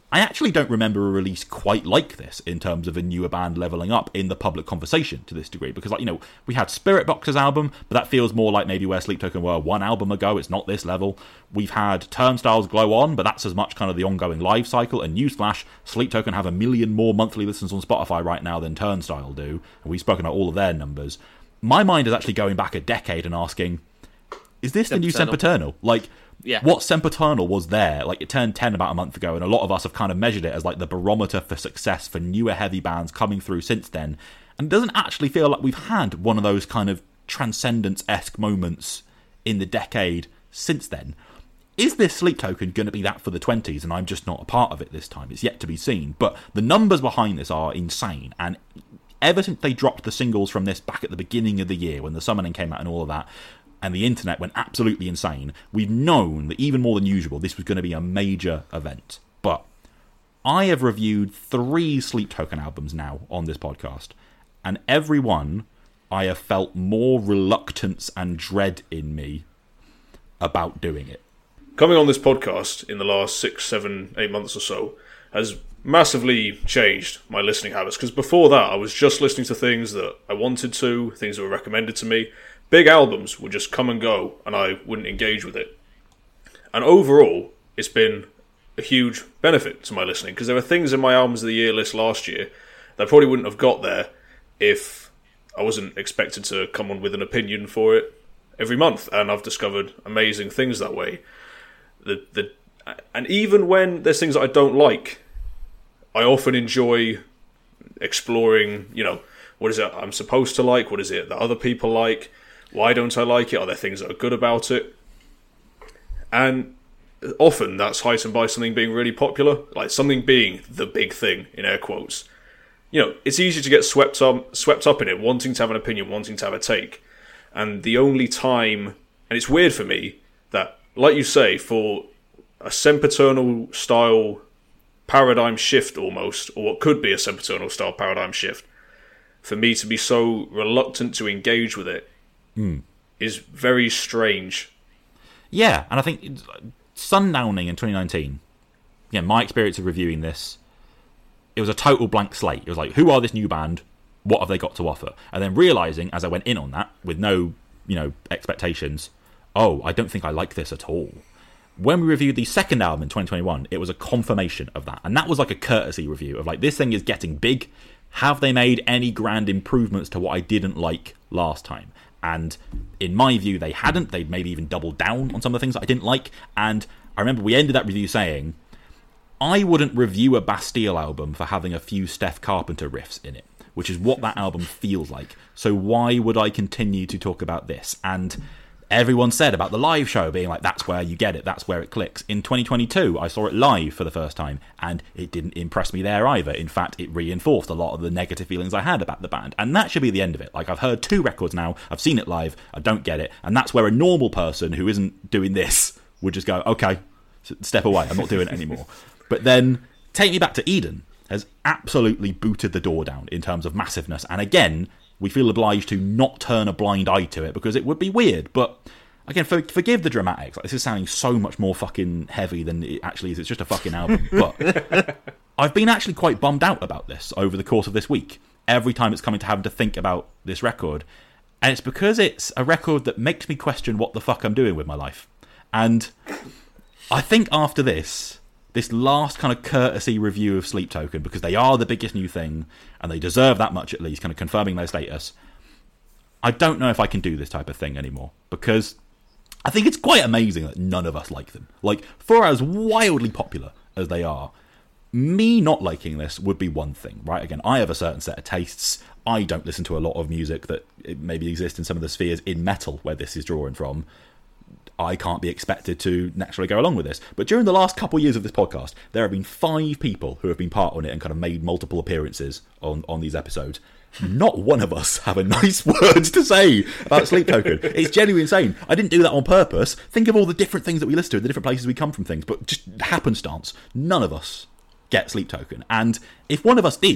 I actually don't remember a release quite like this in terms of a newer band leveling up in the public conversation to this degree. Because, like, you know, we had Spiritbox's album, but that feels more like maybe where Sleep Token were one album ago. It's not this level. We've had Turnstile's Glow On, but that's as much kind of the ongoing live cycle. And newsflash, Sleep Token have 1 million more monthly listens on Spotify right now than Turnstile do. And we've spoken about all of their numbers. My mind is actually going back a decade and asking, is this the new Sempiternal? Like, yeah. What Sempiternal was there? Like, it turned 10 about a month ago, and a lot of us have kind of measured it as like the barometer for success for newer heavy bands coming through since then. And it doesn't actually feel like we've had one of those kind of Transcendence-esque moments in the decade since then. Is this Sleep Token going to be that for the 20s, and I'm just not a part of it this time? It's yet to be seen. But the numbers behind this are insane, and ever since they dropped the singles from this back at the beginning of the year, when the Summoning came out and all of that, and the internet went absolutely insane, we've known that even more than usual, this was going to be a major event. But I have reviewed 3 Sleep Token albums now on this podcast, and every one I have felt more reluctance and dread in me about doing it. Coming on this podcast in the last 6, 7, 8 months or so has massively changed my listening habits, because before that I was just listening to things that I wanted to, things that were recommended to me. Big albums would just come and go, and I wouldn't engage with it. And overall, it's been a huge benefit to my listening, because there were things in my Albums of the Year list last year that I probably wouldn't have got there if I wasn't expected to come on with an opinion for it every month. And I've discovered amazing things that way. And even when there's things that I don't like, I often enjoy exploring, you know, what is it I'm supposed to like? What is it that other people like? Why don't I like it? Are there things that are good about it? And often that's heightened by something being really popular, like something being the big thing, in air quotes. You know, it's easy to get swept up in it, wanting to have an opinion, wanting to have a take. And the only time, and it's weird for me, that, like you say, for a Sempiternal style paradigm shift almost, or what could be a Sempiternal style paradigm shift, for me to be so reluctant to engage with it is very strange. Yeah, and I think Sundowning in 2019, yeah, my experience of reviewing this, it was a total blank slate. It was like, who are this new band? What have they got to offer? And then realising, as I went in on that, with no, you know, expectations, oh, I don't think I like this at all. When we reviewed the second album in 2021, it was a confirmation of that. And that was like a courtesy review of like, this thing is getting big. Have they made any grand improvements to what I didn't like last time? And in my view, they hadn't. They'd maybe even doubled down on some of the things that I didn't like. And I remember we ended that review saying, I wouldn't review a Bastille album for having a few Steph Carpenter riffs in it, which is what that album feels like. So why would I continue to talk about this? And everyone said about the live show being like, that's where you get it, that's where it clicks. In 2022, I saw it live for the first time, and it didn't impress me there either. In fact, it reinforced a lot of the negative feelings I had about the band. And that should be the end of it. Like, I've heard 2 records now, I've seen it live, I don't get it. And that's where a normal person who isn't doing this would just go, okay, step away, I'm not doing it anymore. But then, Take Me Back to Eden has absolutely booted the door down in terms of massiveness. And again, we feel obliged to not turn a blind eye to it because it would be weird. But again, forgive the dramatics. Like, this is sounding so much more fucking heavy than it actually is. It's just a fucking album. But I've been actually quite bummed out about this over the course of this week. Every time it's coming to having to think about this record. And it's because it's a record that makes me question what the fuck I'm doing with my life. And I think after this last kind of courtesy review of Sleep Token, because they are the biggest new thing, and they deserve that much at least, kind of confirming their status, I don't know if I can do this type of thing anymore, because I think it's quite amazing that none of us like them. Like, for as wildly popular as they are, me not liking this would be one thing, right? Again, I have a certain set of tastes. I don't listen to a lot of music that maybe exists in some of the spheres in metal where this is drawing from. I can't be expected to naturally go along with this. But during the last couple of years of this podcast, there have been 5 people who have been part on it and kind of made multiple appearances on these episodes. Not one of us have a nice word to say about Sleep Token. It's genuinely insane. I didn't do that on purpose. Think of all the different things that we listen to, the different places we come from things, but just happenstance. None of us get Sleep Token. And if one of us did,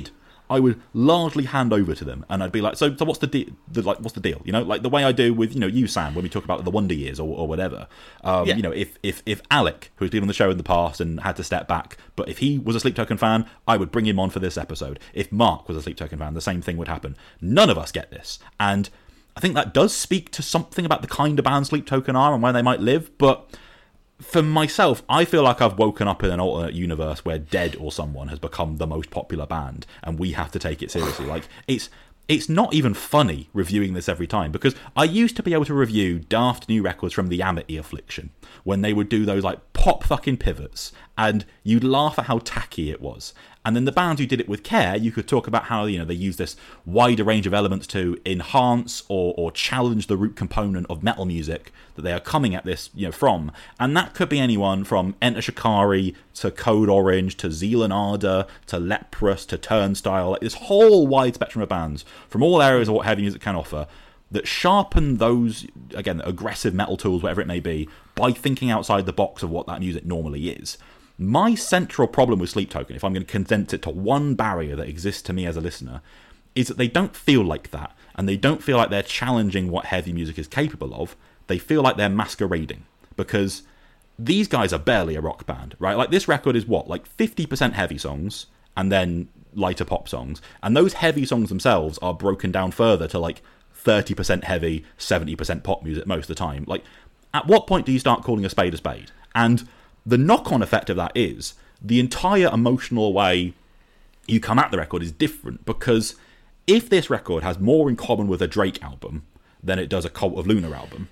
I would largely hand over to them, and I'd be like, so what's the deal? What's the deal? You know, like the way I do with you, Sam, when we talk about the Wonder Years or whatever. You know, if Alec, who's been on the show in the past and had to step back, but if he was a Sleep Token fan, I would bring him on for this episode. If Mark was a Sleep Token fan, the same thing would happen. None of us get this, and I think that does speak to something about the kind of band Sleep Token are and where they might live, but for myself, I feel like I've woken up in an alternate universe where Dead or someone has become the most popular band, and we have to take it seriously. Like, it's not even funny reviewing this every time, because I used to be able to review daft new records from the Amity Affliction when they would do those like pop fucking pivots, and you'd laugh at how tacky it was. And then the bands who did it with care, you could talk about how, you know, they use this wider range of elements to enhance or challenge the root component of metal music that they are coming at this, you know, from. And that could be anyone from Enter Shikari to Code Orange to Zealand Ardor to Leprous to Turnstile, like this whole wide spectrum of bands from all areas of what heavy music can offer that sharpen those, again, aggressive metal tools, whatever it may be, by thinking outside the box of what that music normally is. My central problem with Sleep Token, if I'm going to condense it to one barrier that exists to me as a listener, is that they don't feel like that, and they don't feel like they're challenging what heavy music is capable of. They feel like they're masquerading, because these guys are barely a rock band, right? Like, this record is what, like 50% heavy songs, and then lighter pop songs, and those heavy songs themselves are broken down further to like 30% heavy, 70% pop music most of the time. Like, at what point do you start calling a spade a spade? And the knock-on effect of that is the entire emotional way you come at the record is different, because if this record has more in common with a Drake album than it does a Cult of Luna album,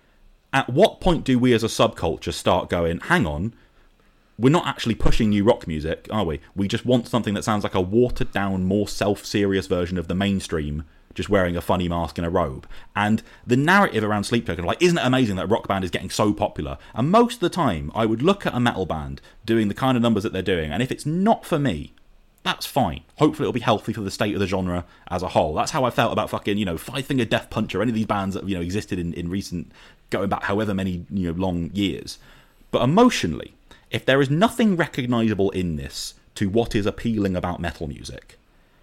at what point do we as a subculture start going, hang on, we're not actually pushing new rock music, are we? We just want something that sounds like a watered-down, more self-serious version of the mainstream, just wearing a funny mask and a robe. And the narrative around Sleep Token, like, isn't it amazing that a rock band is getting so popular? And most of the time, I would look at a metal band doing the kind of numbers that they're doing, and if it's not for me, that's fine. Hopefully it'll be healthy for the state of the genre as a whole. That's how I felt about fucking, you know, Five Finger Death Punch or any of these bands that, you know, existed in recent, going back however many, you know, long years. But emotionally, if there is nothing recognisable in this to what is appealing about metal music,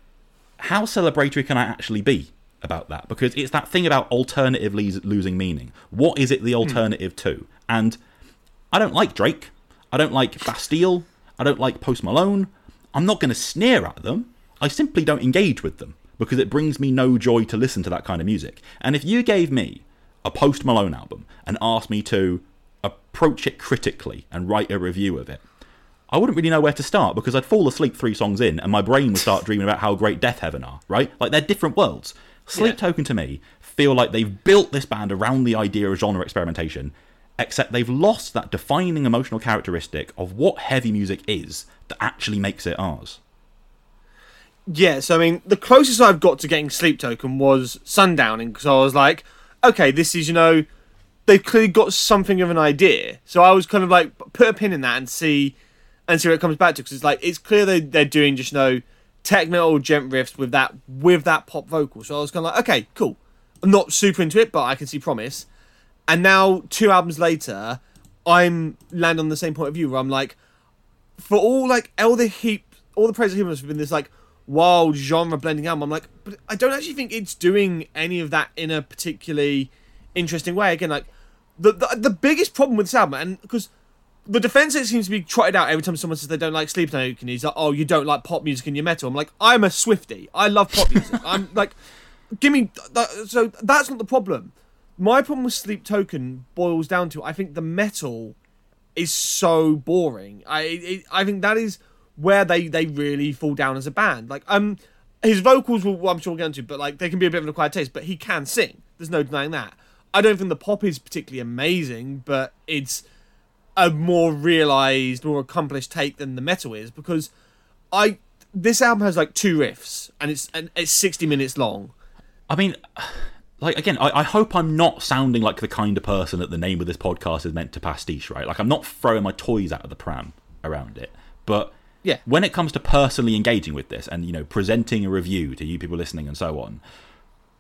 how celebratory can I actually be about that? Because it's that thing about alternatively losing meaning. What is it the alternative to? And I don't like Drake. I don't like Bastille. I don't like Post Malone. I'm not going to sneer at them. I simply don't engage with them because it brings me no joy to listen to that kind of music. And if you gave me a Post Malone album and asked me to approach it critically and write a review of it, I wouldn't really know where to start, because I'd fall asleep 3 songs in and my brain would start dreaming about how great Death Heaven are, right? Like, they're different worlds. Sleep Token, to me, feel like they've built this band around the idea of genre experimentation, except they've lost that defining emotional characteristic of what heavy music is that actually makes it ours. Yeah, so I mean, the closest I've got to getting Sleep Token was Sundowning, because I was like, okay, this is, you know, they've clearly got something of an idea. So I was kind of like, put a pin in that and see what it comes back to, because it's like, it's clear they're doing just, you know, tech metal gent riffs with that pop vocal. So I was kind of like, okay, cool. I'm not super into it, but I can see promise. And now 2 albums later, I'm land on the same point of view where I'm like, for all like all the praise of Humans have been this like wild genre blending album, I'm like, but I don't actually think it's doing any of that in a particularly interesting way. Again, like the biggest problem with this album, and because the defense it seems to be trotted out every time someone says they don't like Sleep Token, he's like, oh, you don't like pop music in your metal. I'm like, I'm a Swiftie. I love pop music. I'm like, give me so that's not the problem. My problem with Sleep Token boils down to, I think the metal is so boring. I think that is where they really fall down as a band. Like, his vocals, I'm sure we'll get into, but like, they can be a bit of an acquired taste, but he can sing. There's no denying that. I don't think the pop is particularly amazing, but it's a more realised, more accomplished take than the metal is, because this album has like 2 riffs, and it's 60 minutes long. I mean, like, again, I hope I'm not sounding like the kind of person that the name of this podcast is meant to pastiche, right? Like, I'm not throwing my toys out of the pram around it, but yeah, when it comes to personally engaging with this and, you know, presenting a review to you people listening and so on,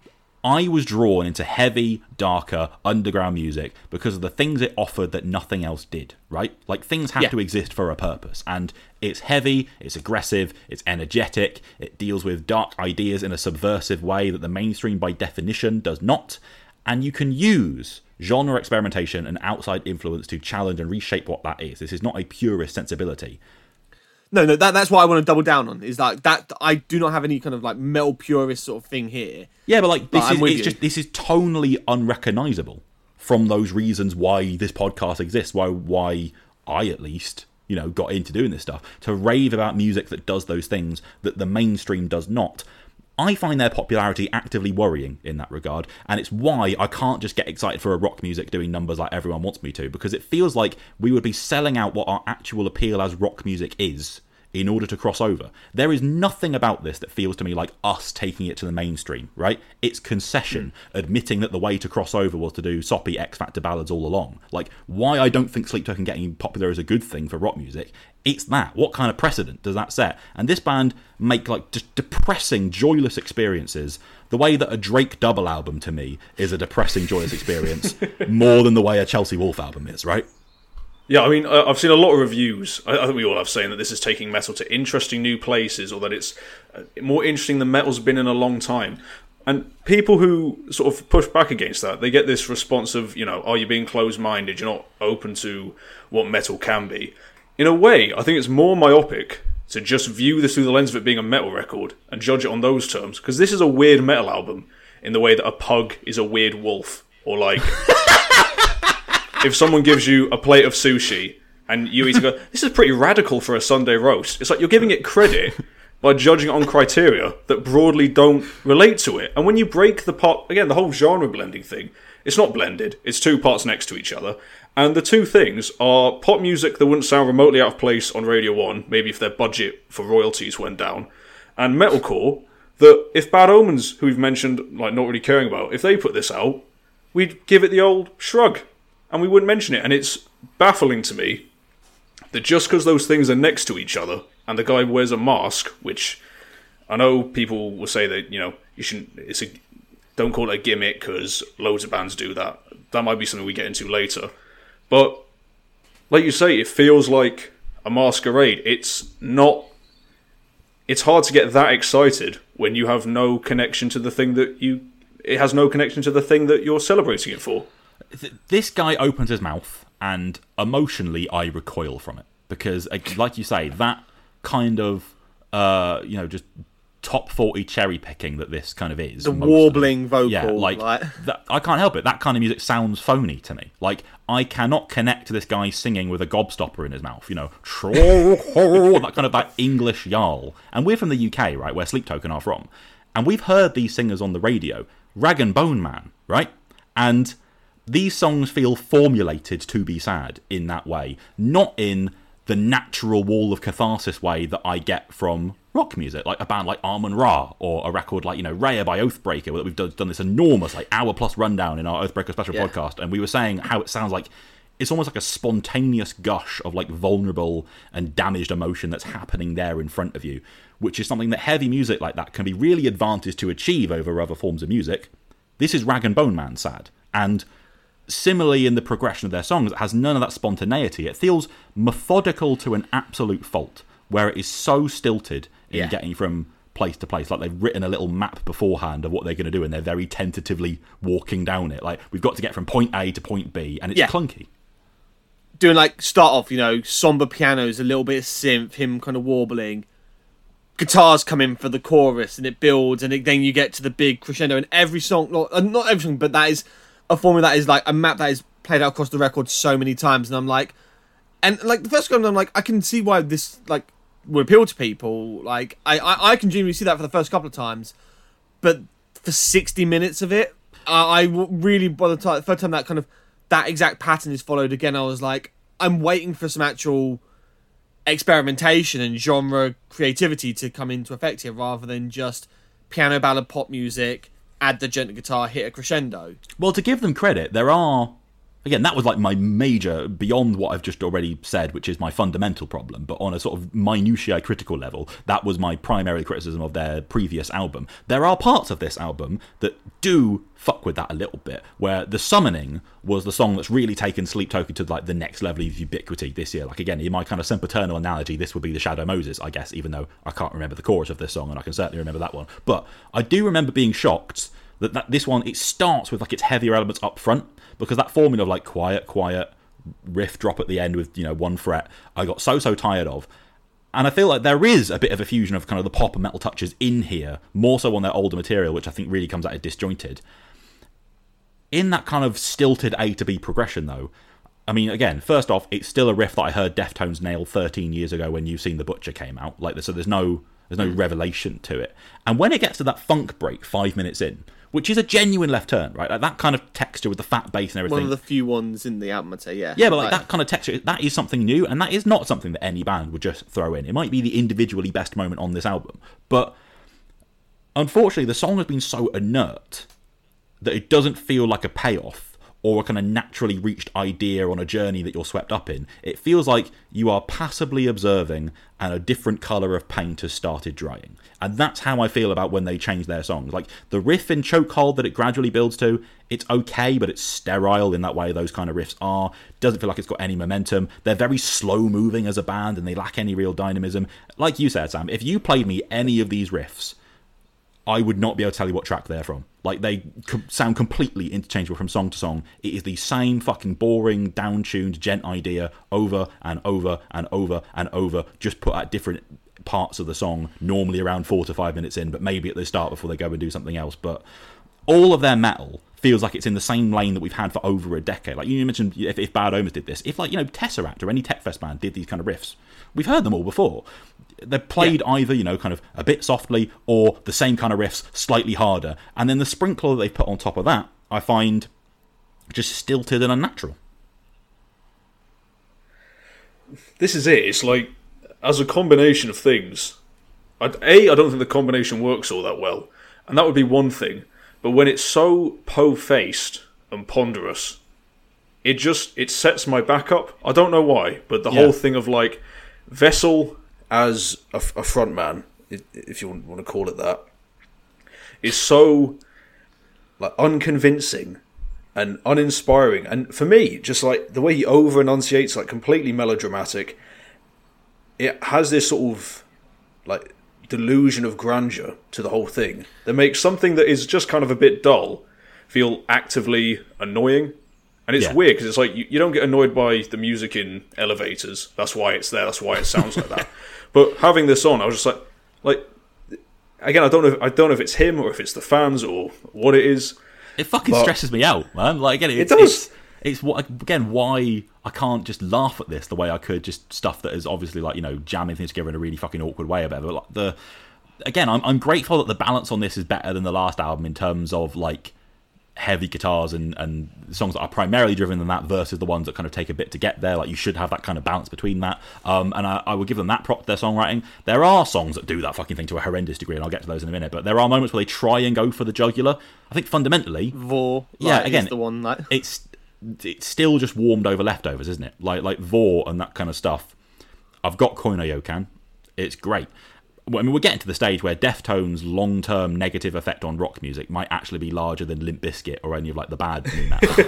I was drawn into heavy, darker, underground music because of the things it offered that nothing else did, right? Like, things have to exist for a purpose, and it's heavy, it's aggressive, it's energetic, it deals with dark ideas in a subversive way that the mainstream by definition does not, and you can use genre experimentation and outside influence to challenge and reshape what that is. This is not a purist sensibility. No, that's what I want to double down on. Is like that I do not have any kind of like metal purist sort of thing here. Yeah, but like this is tonally unrecognizable from those reasons why this podcast exists. Why I at least got into doing this stuff, to rave about music that does those things that the mainstream does not. I find their popularity actively worrying in that regard, and it's why I can't just get excited for a rock music doing numbers like everyone wants me to, because it feels like we would be selling out what our actual appeal as rock music is in order to cross over. There is nothing about this that feels to me like us taking it to the mainstream, right? It's concession, admitting that the way to cross over was to do soppy X Factor ballads all along. Like, why I don't think Sleep Token getting popular is a good thing for rock music, it's that. What kind of precedent does that set? And this band make like just depressing, joyless experiences the way that a Drake double album to me is a depressing, joyless experience more than the way a Chelsea Wolf album is, right? Yeah, I mean, I've seen a lot of reviews, I think we all have, saying that this is taking metal to interesting new places, or that it's more interesting than metal's been in a long time. And people who sort of push back against that, they get this response of, oh, you're being closed-minded, you're not open to what metal can be. In a way, I think it's more myopic to just view this through the lens of it being a metal record and judge it on those terms, because this is a weird metal album in the way that a pug is a weird wolf, or like... If someone gives you a plate of sushi and you eat it, go, this is pretty radical for a Sunday roast. It's like you're giving it credit by judging it on criteria that broadly don't relate to it. And when you break the pot, again, the whole genre blending thing, it's not blended. It's two parts next to each other. And the two things are pop music that wouldn't sound remotely out of place on Radio 1, maybe if their budget for royalties went down, and metalcore that if Bad Omens, who we've mentioned, like not really caring about, if they put this out, we'd give it the old shrug. And we wouldn't mention it. And it's baffling to me that just because those things are next to each other, and the guy wears a mask, which I know people will say that, you shouldn't, don't call it a gimmick because loads of bands do that. That might be something we get into later. But, like you say, it feels like a masquerade. It's hard to get that excited when you have no connection to the thing it has no connection to the thing that you're celebrating it for. This guy opens his mouth, and emotionally I recoil from it. Because, like you say, that kind of, just top 40 cherry picking that this kind of is. The warbling vocal. Yeah, that, I can't help it. That kind of music sounds phony to me. Like, I cannot connect to this guy singing with a gobstopper in his mouth, that kind of that English yarl. And we're from the UK, right, where Sleep Token are from. And we've heard these singers on the radio. Rag and Bone Man, right? And these songs feel formulated to be sad in that way, not in the natural wall of catharsis way that I get from rock music, like a band like Amon Ra, or a record like, Raya by Oathbreaker, that we've done this enormous, hour-plus rundown in our Oathbreaker special podcast, and we were saying how it sounds like it's almost like a spontaneous gush of, vulnerable and damaged emotion that's happening there in front of you, which is something that heavy music like that can be really advantaged to achieve over other forms of music. This is Rag and Bone Man sad, and similarly in the progression of their songs, it has none of that spontaneity. It feels methodical to an absolute fault, where it is so stilted in getting from place to place, like they've written a little map beforehand of what they're going to do, and they're very tentatively walking down it. Like, we've got to get from point A to point B, and it's clunky. Doing start off, somber pianos, a little bit of synth, him kind of warbling, guitars come in for the chorus, and it builds, and then you get to the big crescendo, and every song, not every song, but that is a formula that is like a map that is played out across the record so many times, and I'm like, the first time I'm like, I can see why this would appeal to people. Like, I can genuinely see that for the first couple of times, but for 60 minutes of it, I really, by the third time that exact pattern is followed again, I was like, I'm waiting for some actual experimentation and genre creativity to come into effect here, rather than just piano ballad pop music, add the gentle guitar, hit a crescendo. Well, to give them credit, there are again, that was like my major, beyond what I've just already said, which is my fundamental problem, but on a sort of minutiae critical level, that was my primary criticism of their previous album. There are parts of this album that do fuck with that a little bit, where The Summoning was the song that's really taken Sleep Token to like the next level of ubiquity this year. Like, again, in my kind of sempiternal analogy, this would be the Shadow Moses, I guess, even though I can't remember the chorus of this song, and I can certainly remember that one. But I do remember being shocked that this one, it starts with like its heavier elements up front, because that formula of like quiet riff drop at the end with, you know, one fret, I got so tired of. And I feel like there is a bit of a fusion of kind of the pop and metal touches in here, more so on their older material, which I think really comes out as disjointed. In that kind of stilted A to B progression, though, I mean, again, first off, it's still a riff that I heard Deftones nail 13 years ago when You've Seen the Butcher came out. Like, so there's no revelation to it. And when it gets to that funk break 5 minutes in, which is a genuine left turn, right? Like that kind of texture with the fat bass and everything. One of the few ones in the album, I'd say, yeah. Yeah, but like that kind of texture, that is something new, and that is not something that any band would just throw in. It might be the individually best moment on this album, but unfortunately, the song has been so inert that it doesn't feel like a payoff or a kind of naturally reached idea on a journey that you're swept up in. It feels like you are passively observing and a different colour of paint has started drying. And that's how I feel about when they change their songs. Like, the riff in Chokehold that it gradually builds to, it's okay, but it's sterile in that way those kind of riffs are. Doesn't feel like it's got any momentum. They're very slow-moving as a band, and they lack any real dynamism. Like you said, Sam, if you played me any of these riffs, I would not be able to tell you what track they're from. Like, they sound completely interchangeable from song to song. It is the same fucking boring, down-tuned gent idea over and over and over and over, just put at different parts of the song, normally around 4 to 5 minutes in, but maybe at the start before they go and do something else. But all of their metal feels like it's in the same lane that we've had for over a decade. Like, you mentioned if Bad Omens did this, if, like, you know, Tesseract or any Techfest band did these kind of riffs, we've heard them all before. They're played either, you know, kind of a bit softly or the same kind of riffs, slightly harder. And then the sprinkler that they've put on top of that, I find just stilted and unnatural. This is it. It's like, as a combination of things, I don't think the combination works all that well. And that would be one thing. But when it's so po-faced and ponderous, it sets my back up. I don't know why, but the whole thing of, like, Vessel as a front man, if you want to call it that, is so, like, unconvincing and uninspiring. And for me, just like the way he over-enunciates, like, completely melodramatic, it has this sort of, like, delusion of grandeur to the whole thing that makes something that is just kind of a bit dull feel actively annoying. And it's weird, because it's like, you don't get annoyed by the music in Elevators. That's why it's there. That's why it sounds like that. But having this on, I was just like, again, I don't know if it's him or if it's the fans or what it is. It fucking stresses me out, man. Like, again, it does. It's what, again, why I can't just laugh at this the way I could just stuff that is obviously, like, you know, jamming things together in a really fucking awkward way or whatever. But like, again, I'm grateful that the balance on this is better than the last album in terms of, like, heavy guitars and songs that are primarily driven than that versus the ones that kind of take a bit to get there. Like, you should have that kind of balance between that. And I would give them that prop to their songwriting. There are songs that do that fucking thing to a horrendous degree, and I'll get to those in a minute. But there are moments where they try and go for the jugular. I think fundamentally, Vor, again, is the one that it's still just warmed over leftovers, isn't it? Like Vor and that kind of stuff. I've got Koino Yokan. It's great. I mean, we're getting to the stage where Deftones' long-term negative effect on rock music might actually be larger than Limp Bizkit or any of, like, the bad new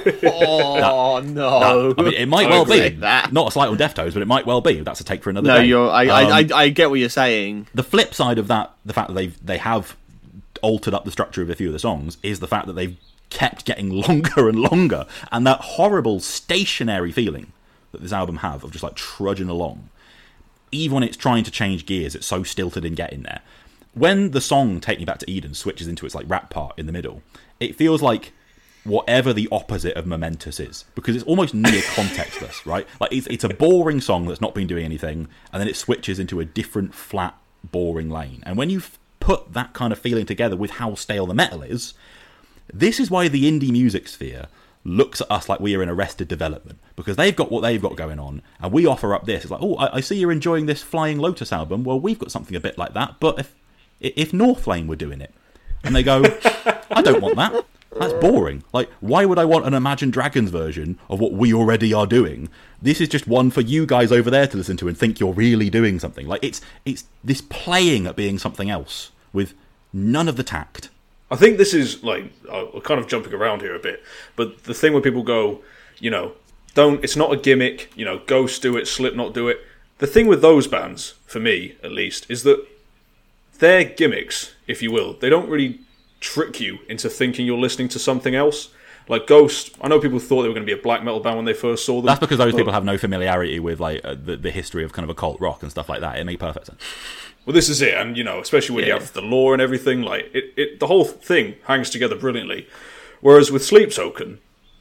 metal. No. I mean, it might well be. That. Not a slight on Deftones, but it might well be. That's a take for another day. No, I get what you're saying. The flip side of that, the fact that they have altered up the structure of a few of the songs, is the fact that they've kept getting longer and longer, and that horrible stationary feeling that this album have of just, like, trudging along. Even when it's trying to change gears, it's so stilted in getting there. When the song Take Me Back to Eden switches into its, like, rap part in the middle, it feels like whatever the opposite of Momentous is, because it's almost near contextless, right? Like, it's a boring song that's not been doing anything, and then it switches into a different, flat, boring lane. And when you put that kind of feeling together with how stale the metal is, this is why the indie music sphere looks at us like we are in Arrested Development, because they've got what they've got going on, and we offer up this. It's like, oh, I see you're enjoying this Flying Lotus album. Well, we've got something a bit like that, but if Northlane were doing it, and they go, I don't want that. That's boring. Like, why would I want an Imagine Dragons version of what we already are doing? This is just one for you guys over there to listen to and think you're really doing something. Like, it's this playing at being something else with none of the tact. I think this is, like, we're kind of jumping around here a bit, but the thing where people go, you know, it's not a gimmick, you know, Ghost do it, Slipknot do it. The thing with those bands, for me at least, is that their gimmicks, if you will, they don't really trick you into thinking you're listening to something else. Like Ghost, I know people thought they were going to be a black metal band when they first saw them. That's because those people have no familiarity with like the history of kind of occult rock and stuff like that. It makes perfect sense. Well, this is it, and you know, especially when you have the lore and everything, like the whole thing hangs together brilliantly. Whereas with Sleep Token,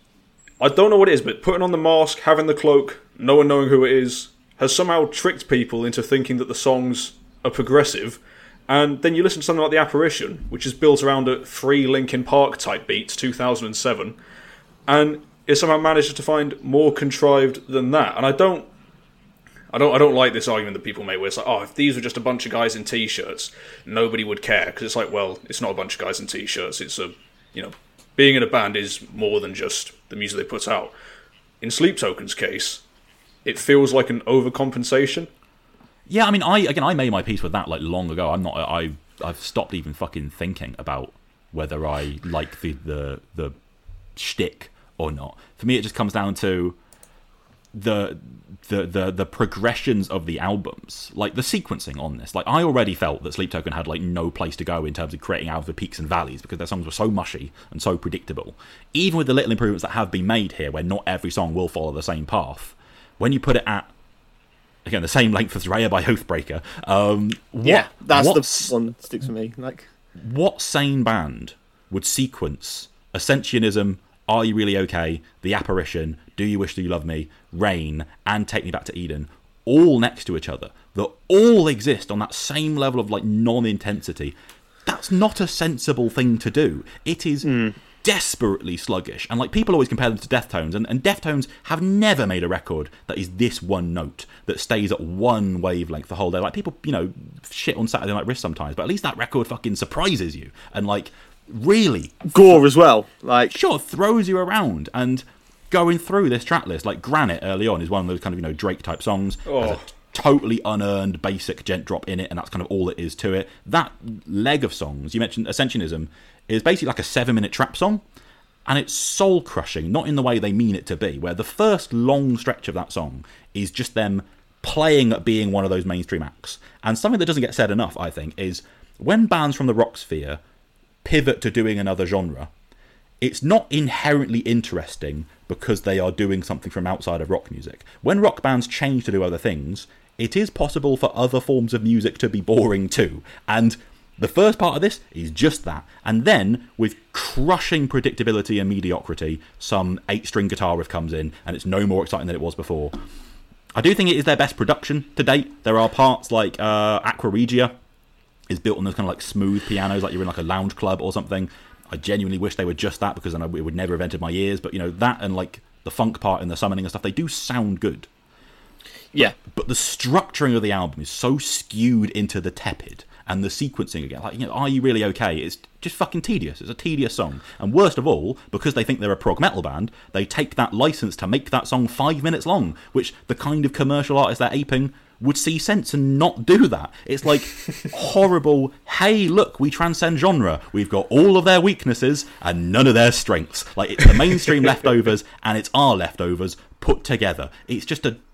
I don't know what it is, but putting on the mask, having the cloak, no one knowing who it is, has somehow tricked people into thinking that the songs are progressive. And then you listen to something like The Apparition, which is built around a free Linkin Park type beats, 2007, and it somehow manages to find more contrived than that. And I don't like this argument that people make where it's like, oh, if these were just a bunch of guys in t-shirts, nobody would care. Because it's like, well, it's not a bunch of guys in t-shirts. It's being in a band is more than just the music they put out. In Sleep Token's case, it feels like an overcompensation. Yeah, I mean, I made my peace with that like long ago. I've stopped even fucking thinking about whether I like the shtick or not. For me, it just comes down to the progressions of the albums, like the sequencing on this. Like, I already felt that Sleep Token had like no place to go in terms of creating out of the peaks and valleys because their songs were so mushy and so predictable. Even with the little improvements that have been made here, where not every song will follow the same path, when you put it at again the same length as Raya by Oathbreaker, that's the one that sticks with me. Like, what sane band would sequence Ascensionism, Are You Really Okay, The Apparition, Do You Wish That You Love Me, Rain, and Take Me Back to Eden, all next to each other, that all exist on that same level of like non-intensity? That's not a sensible thing to do. It is desperately sluggish, and like people always compare them to Deftones, and Deftones have never made a record that is this one note that stays at one wavelength the whole day. Like, people, you know, shit on Saturday Night Wrist sometimes, but at least that record fucking surprises you and like really gore as well, like sure throws you around. And going through this track list, like Granite early on is one of those kind of, you know, Drake type songs. Has a totally unearned basic gent drop in it, and that's kind of all it is to it. That leg of songs you mentioned, Ascensionism, is basically like a 7-minute trap song, and it's soul crushing, not in the way they mean it to be, where the first long stretch of that song is just them playing at being one of those mainstream acts. And something that doesn't get said enough, I think, is when bands from the rock sphere pivot to doing another genre, it's not inherently interesting because they are doing something from outside of rock music. When rock bands change to do other things, it is possible for other forms of music to be boring too. And the first part of this is just that. And then, with crushing predictability and mediocrity, some 8-string guitar riff comes in, and it's no more exciting than it was before. I do think it is their best production to date. There are parts like Aqua Regia is built on those kind of like smooth pianos, like you're in like a lounge club or something. I genuinely wish they were just that, because then it would never have entered my ears. But, you know, that and like the funk part and the summoning and stuff, they do sound good. Yeah. But the structuring of the album is so skewed into the tepid, and the sequencing again, like, you know, Are You Really Okay? It's just fucking tedious. It's a tedious song. And worst of all, because they think they're a prog metal band, they take that license to make that song 5 minutes long, which the kind of commercial artists they're aping would see sense and not do that. It's like horrible, hey, look, we transcend genre. We've got all of their weaknesses and none of their strengths. Like, it's the mainstream leftovers and it's our leftovers put together. It's just a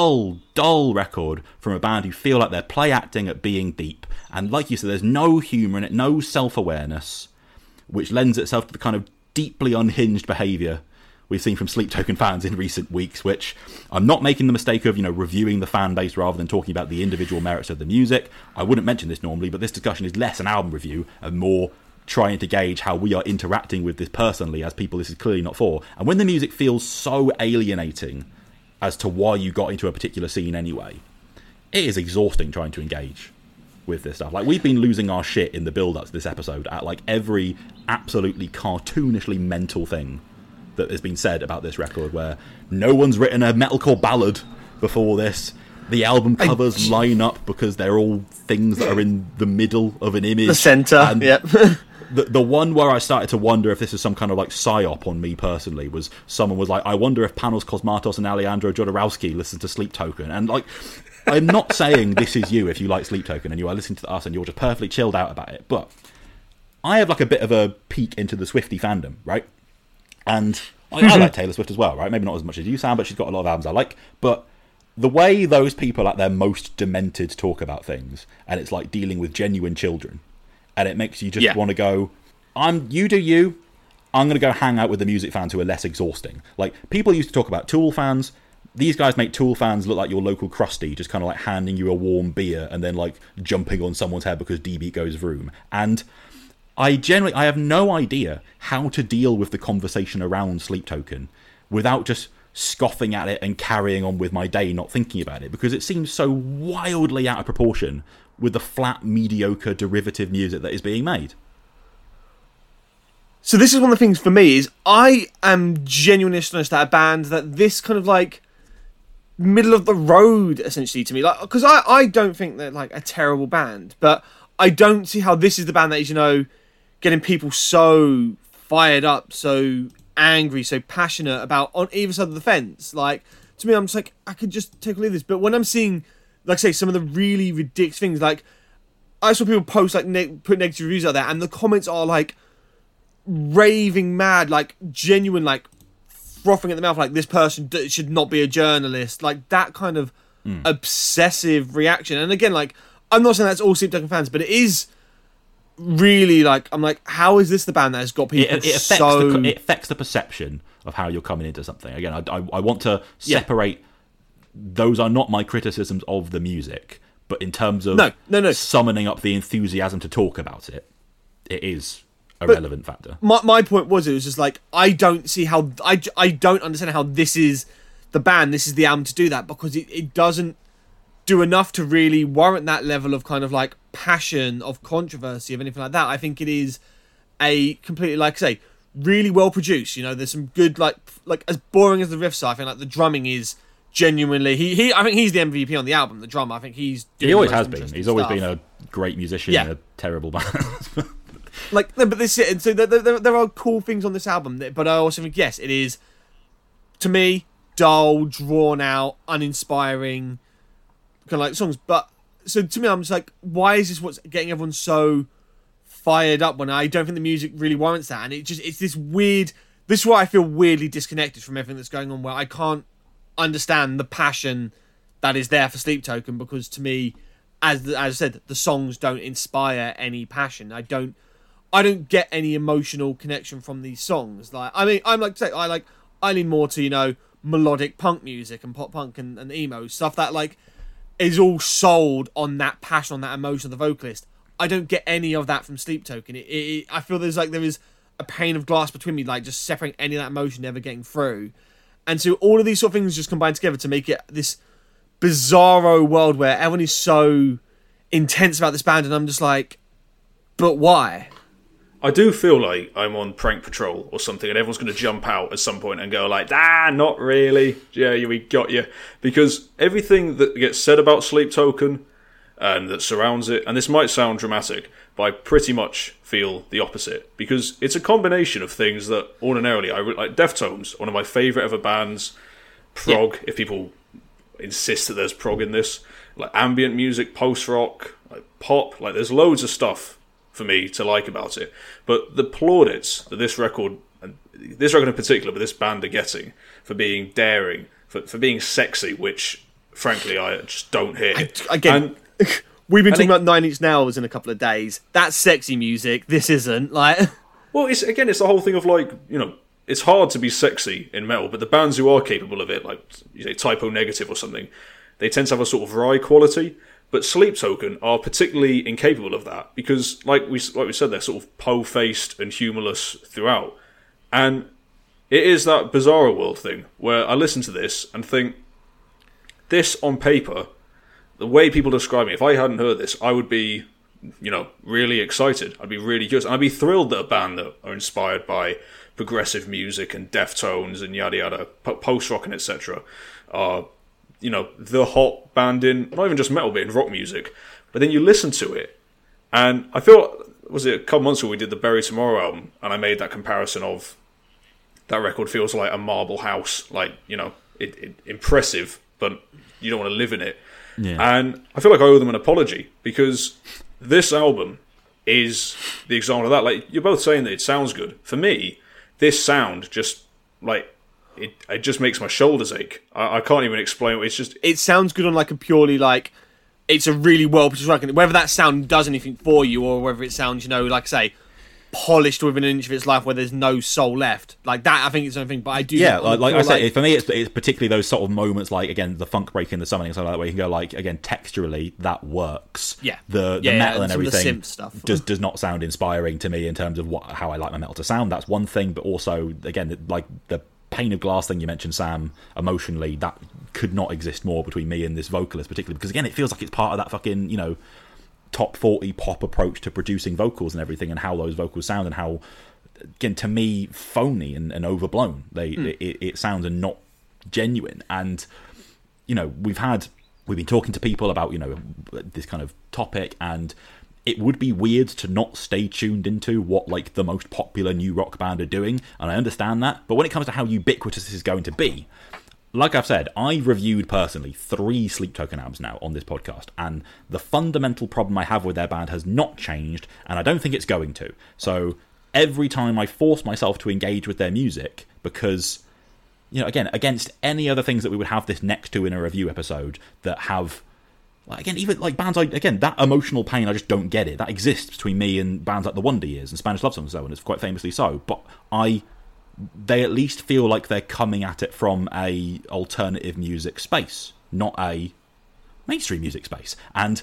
dull record from a band who feel like they're play acting at being deep. And like you said, there's no humour in it, no self-awareness, which lends itself to the kind of deeply unhinged behaviour we've seen from Sleep Token fans in recent weeks, which I'm not making the mistake of, you know, reviewing the fan base rather than talking about the individual merits of the music. I wouldn't mention this normally, but this discussion is less an album review and more trying to gauge how we are interacting with this personally as people this is clearly not for. And when the music feels so alienating as to why you got into a particular scene anyway, it is exhausting trying to engage with this stuff. Like, we've been losing our shit in the build-up to this episode at like every absolutely cartoonishly mental thing that has been said about this record, where no one's written a metalcore ballad before this. The album covers line up because they're all things that are in the middle of an image. The centre, and yep. the one where I started to wonder if this is some kind of like psyop on me personally was someone was like, I wonder if Panos Cosmatos and Alejandro Jodorowsky listen to Sleep Token. And like, I'm not saying this is you if you like Sleep Token and you are listening to us and you're just perfectly chilled out about it, but I have like a bit of a peek into the Swiftie fandom, right? And I like Taylor Swift as well, right? Maybe not as much as you, Sam, but she's got a lot of albums I like. But the way those people at their most demented talk about things, and it's like dealing with genuine children, and it makes you just want to go, you do you, I'm going to go hang out with the music fans who are less exhausting. Like, people used to talk about Tool fans. These guys make Tool fans look like your local crusty, just kind of like handing you a warm beer and then like jumping on someone's head because D-Beat goes vroom. And I have no idea how to deal with the conversation around Sleep Token without just scoffing at it and carrying on with my day, not thinking about it, because it seems so wildly out of proportion with the flat, mediocre, derivative music that is being made. So this is one of the things for me is I am genuinely astonished at a band that this kind of like middle of the road essentially to me, like, because I don't think they're like a terrible band, but I don't see how this is the band that is, you know, getting people so fired up, so angry, so passionate about on either side of the fence. Like, to me, I'm just like, I could just take or leave this. But when I'm seeing, like I say, some of the really ridiculous things, like, I saw people post, like, put negative reviews out there, and the comments are, like, raving mad, like, genuine, like, frothing at the mouth, like, this person should not be a journalist. Like, that kind of obsessive reaction. And again, like, I'm not saying that's all Sleep Token fans, but it is really like, I'm like, how is this the band that has got people it affects the perception of how you're coming into something. Again, I want to separate, those are not my criticisms of the music, but in terms of summoning up the enthusiasm to talk about it, it is a relevant factor. My point was, it was just like, I don't see how, I don't understand how this is the band, this is the album to do that, because it doesn't do enough to really warrant that level of kind of like passion, of controversy, of anything like that. I think it is a completely, like I say, really well produced. You know, there's some good, like as boring as the riffs are, I think like the drumming is genuinely, I think he's the MVP on the album, the drummer. I think he always has been. He's always been a great musician in a terrible band. Like, no, but this is, so there are cool things on this album, but I also think, yes, it is, to me, dull, drawn out, uninspiring kind of like songs. But so to me, I'm just like, why is this what's getting everyone so fired up when I don't think the music really warrants that? And it's this weird, this is why I feel weirdly disconnected from everything that's going on, where I can't understand the passion that is there for Sleep Token, because to me, as I said, the songs don't inspire any passion. I don't get any emotional connection from these songs. Like, I mean, I'm like, I lean more to, you know, melodic punk music and pop punk and emo stuff that like is all sold on that passion, on that emotion of the vocalist. I don't get any of that from Sleep Token. I feel there is a pane of glass between me, like just separating any of that emotion never getting through. And so all of these sort of things just combine together to make it this bizarro world where everyone is so intense about this band, and I'm just like, but why? I do feel like I'm on Prank Patrol or something, and everyone's going to jump out at some point and go like, not really. Yeah, we got you. Because everything that gets said about Sleep Token and that surrounds it, and this might sound dramatic, but I pretty much feel the opposite. Because it's a combination of things that ordinarily I like. Deftones, one of my favourite ever bands. Prog, if people insist that there's prog in this. Like ambient music, post-rock, like pop. Like there's loads of stuff for me to like about it. But the plaudits that this record in particular, but this band are getting for being daring, for being sexy, which frankly I just don't hear. We've been talking about 9 Inch Nails in a couple of days. That's sexy music. This isn't. Like, well, it's the whole thing of like, you know, it's hard to be sexy in metal, but the bands who are capable of it, like you say Typo Negative or something, they tend to have a sort of wry quality. But Sleep Token are particularly incapable of that because, like we said, they're sort of po-faced and humourless throughout. And it is that Bizarro World thing where I listen to this and think, this on paper, the way people describe it, if I hadn't heard this, I would be, you know, really excited. I'd be really curious. And I'd be thrilled that a band that are inspired by progressive music and Deftones and yada yada, post-rock and etc. are, you know, the hot band in, not even just metal, but in rock music. But then you listen to it, and I feel was it a couple months ago we did the Bury Tomorrow album, and I made that comparison of that record feels like a marble house, like, you know, it impressive, but you don't want to live in it. Yeah. And I feel like I owe them an apology, because this album is the example of that. Like, you're both saying that it sounds good. For me, this sound just, like, it just makes my shoulders ache. I can't even explain it. It's just... It sounds good on, like, a purely, like, it's a really well-produced record. Whether that sound does anything for you, or whether it sounds, you know, like I say, polished within an inch of its life where there's no soul left. Like, that, I think it's something, but I do... Yeah, like I said, for me, it's particularly those sort of moments, like, again, the funk break in the summoning, something like that, where you can go, like, again, texturally, that works. Yeah. The metal and everything the synth stuff. does not sound inspiring to me in terms of how I like my metal to sound. That's one thing, but also, again, like, the pane of glass thing you mentioned, Sam, emotionally, that could not exist more between me and this vocalist, particularly, because, again, it feels like it's part of that fucking, you know, top 40 pop approach to producing vocals and everything, and how those vocals sound, and how, again, to me, phony and overblown it sounds, and not genuine. And, you know, we've been talking to people about, you know, this kind of topic, and it would be weird to not stay tuned into what, like, the most popular new rock band are doing, and I understand that, but when it comes to how ubiquitous this is going to be, like I've said, I reviewed personally 3 Sleep Token albums now on this podcast, and the fundamental problem I have with their band has not changed, and I don't think it's going to. So every time I force myself to engage with their music, because, you know, again, against any other things that we would have this next to in a review episode that have, like, again, even like bands, again, that emotional pain, I just don't get it. That exists between me and bands like the Wonder Years and Spanish Love Songs, and so on. It's quite famously so, but they at least feel like they're coming at it from a alternative music space, not a mainstream music space. And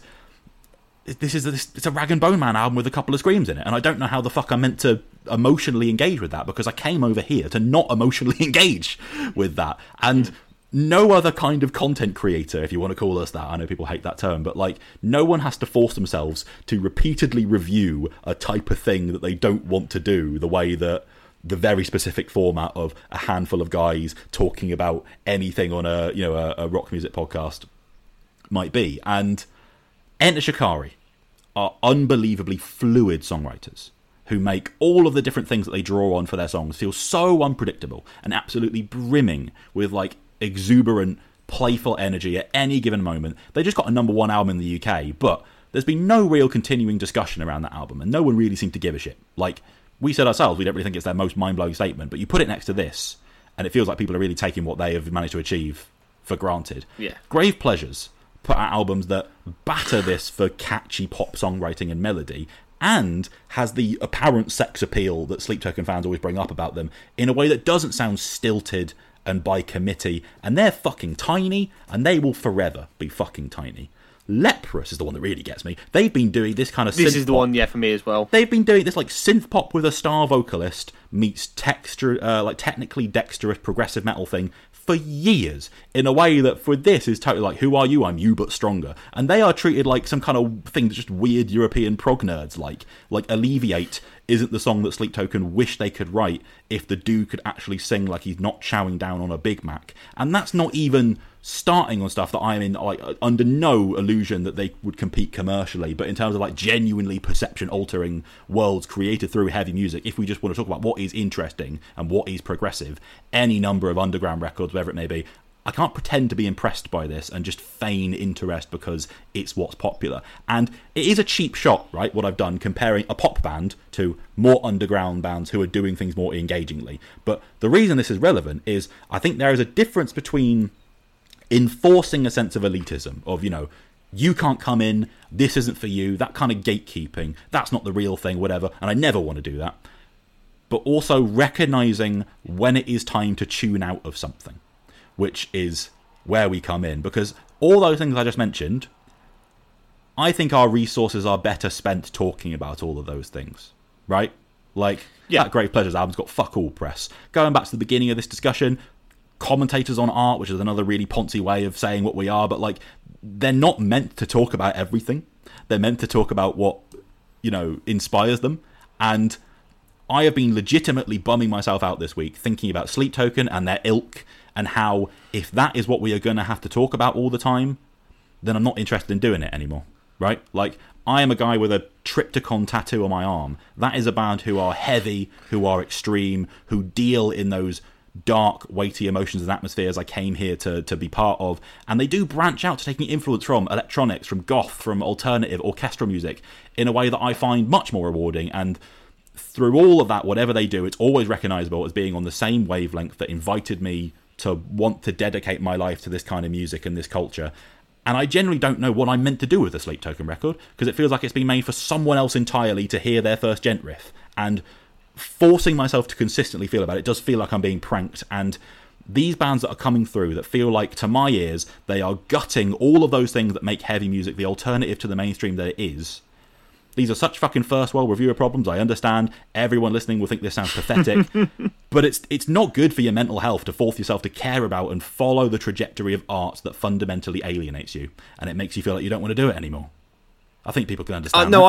it's a Rag and Bone Man album with a couple of screams in it, and I don't know how the fuck I'm meant to emotionally engage with that, because I came over here to not emotionally engage with that. And no other kind of content creator, if you want to call us that, I know people hate that term, but, like, no one has to force themselves to repeatedly review a type of thing that they don't want to do, the way that the very specific format of a handful of guys talking about anything on a rock music podcast might be. And Enter Shikari are unbelievably fluid songwriters who make all of the different things that they draw on for their songs feel so unpredictable and absolutely brimming with, like, exuberant, playful energy at any given moment. They just got a #1 album in the UK, but there's been no real continuing discussion around that album, and no one really seemed to give a shit. Like, we said ourselves, we don't really think it's their most mind-blowing statement, but you put it next to this, and it feels like people are really taking what they have managed to achieve for granted. Yeah. Grave Pleasures put out albums that batter this for catchy pop songwriting and melody, and has the apparent sex appeal that Sleep Token fans always bring up about them, in a way that doesn't sound stilted and by committee, and they're fucking tiny, and they will forever be fucking tiny. Leprous is the one that really gets me. They've been doing this kind of This synth is the pop. one, yeah, for me as well. They've been doing this, like, synth pop with a star vocalist meets like technically dexterous progressive metal thing for years, in a way that for this is totally like, who are you? I'm you, but stronger. And they are treated like some kind of thing that's just weird European prog nerds like Alleviate isn't the song that Sleep Token wish they could write if the dude could actually sing like he's not chowing down on a Big Mac. And that's not even starting on stuff that I'm in, like, under no illusion that they would compete commercially, but in terms of, like, genuinely perception altering worlds created through heavy music, if we just want to talk about what is interesting and what is progressive, any number of underground records, whatever it may be, I can't pretend to be impressed by this and just feign interest because it's what's popular. And it is a cheap shot, right, what I've done, comparing a pop band to more underground bands who are doing things more engagingly. But the reason this is relevant is I think there is a difference between enforcing a sense of elitism, of, you know, you can't come in, this isn't for you, that kind of gatekeeping, that's not the real thing, whatever, and I never want to do that. But also recognising when it is time to tune out of something, which is where we come in. Because all those things I just mentioned, I think our resources are better spent talking about all of those things, right? Like, yeah, that Grave Pleasures album's got fuck all press. Going back to the beginning of this discussion, commentators on art, which is another really poncy way of saying what we are, but, like, they're not meant to talk about everything. They're meant to talk about what, you know, inspires them. And I have been legitimately bumming myself out this week thinking about Sleep Token and their ilk, and how if that is what we are going to have to talk about all the time, then I'm not interested in doing it anymore. right? Like, I am a guy with a Triptychon tattoo on my arm. That is a band who are heavy, who are extreme, who deal in those dark, weighty emotions and atmospheres I came here to be part of. And they do branch out to taking influence from electronics, from goth, from alternative orchestral music in a way that I find much more rewarding. And through all of that, whatever they do, it's always recognisable as being on the same wavelength that invited me to want to dedicate my life to this kind of music and this culture. And I generally don't know what I'm meant to do with the Sleep Token record, because it feels like it's been made for someone else entirely to hear their first gent riff. And forcing myself to consistently feel about it does feel like I'm being pranked. And these bands that are coming through that feel like, to my ears, they are gutting all of those things that make heavy music the alternative to the mainstream that it is. These are such fucking first world reviewer problems. I understand everyone listening will think this sounds pathetic, but it's not good for your mental health to force yourself to care about and follow the trajectory of art that fundamentally alienates you, and it makes you feel like you don't want to do it anymore. I think people can understand. No,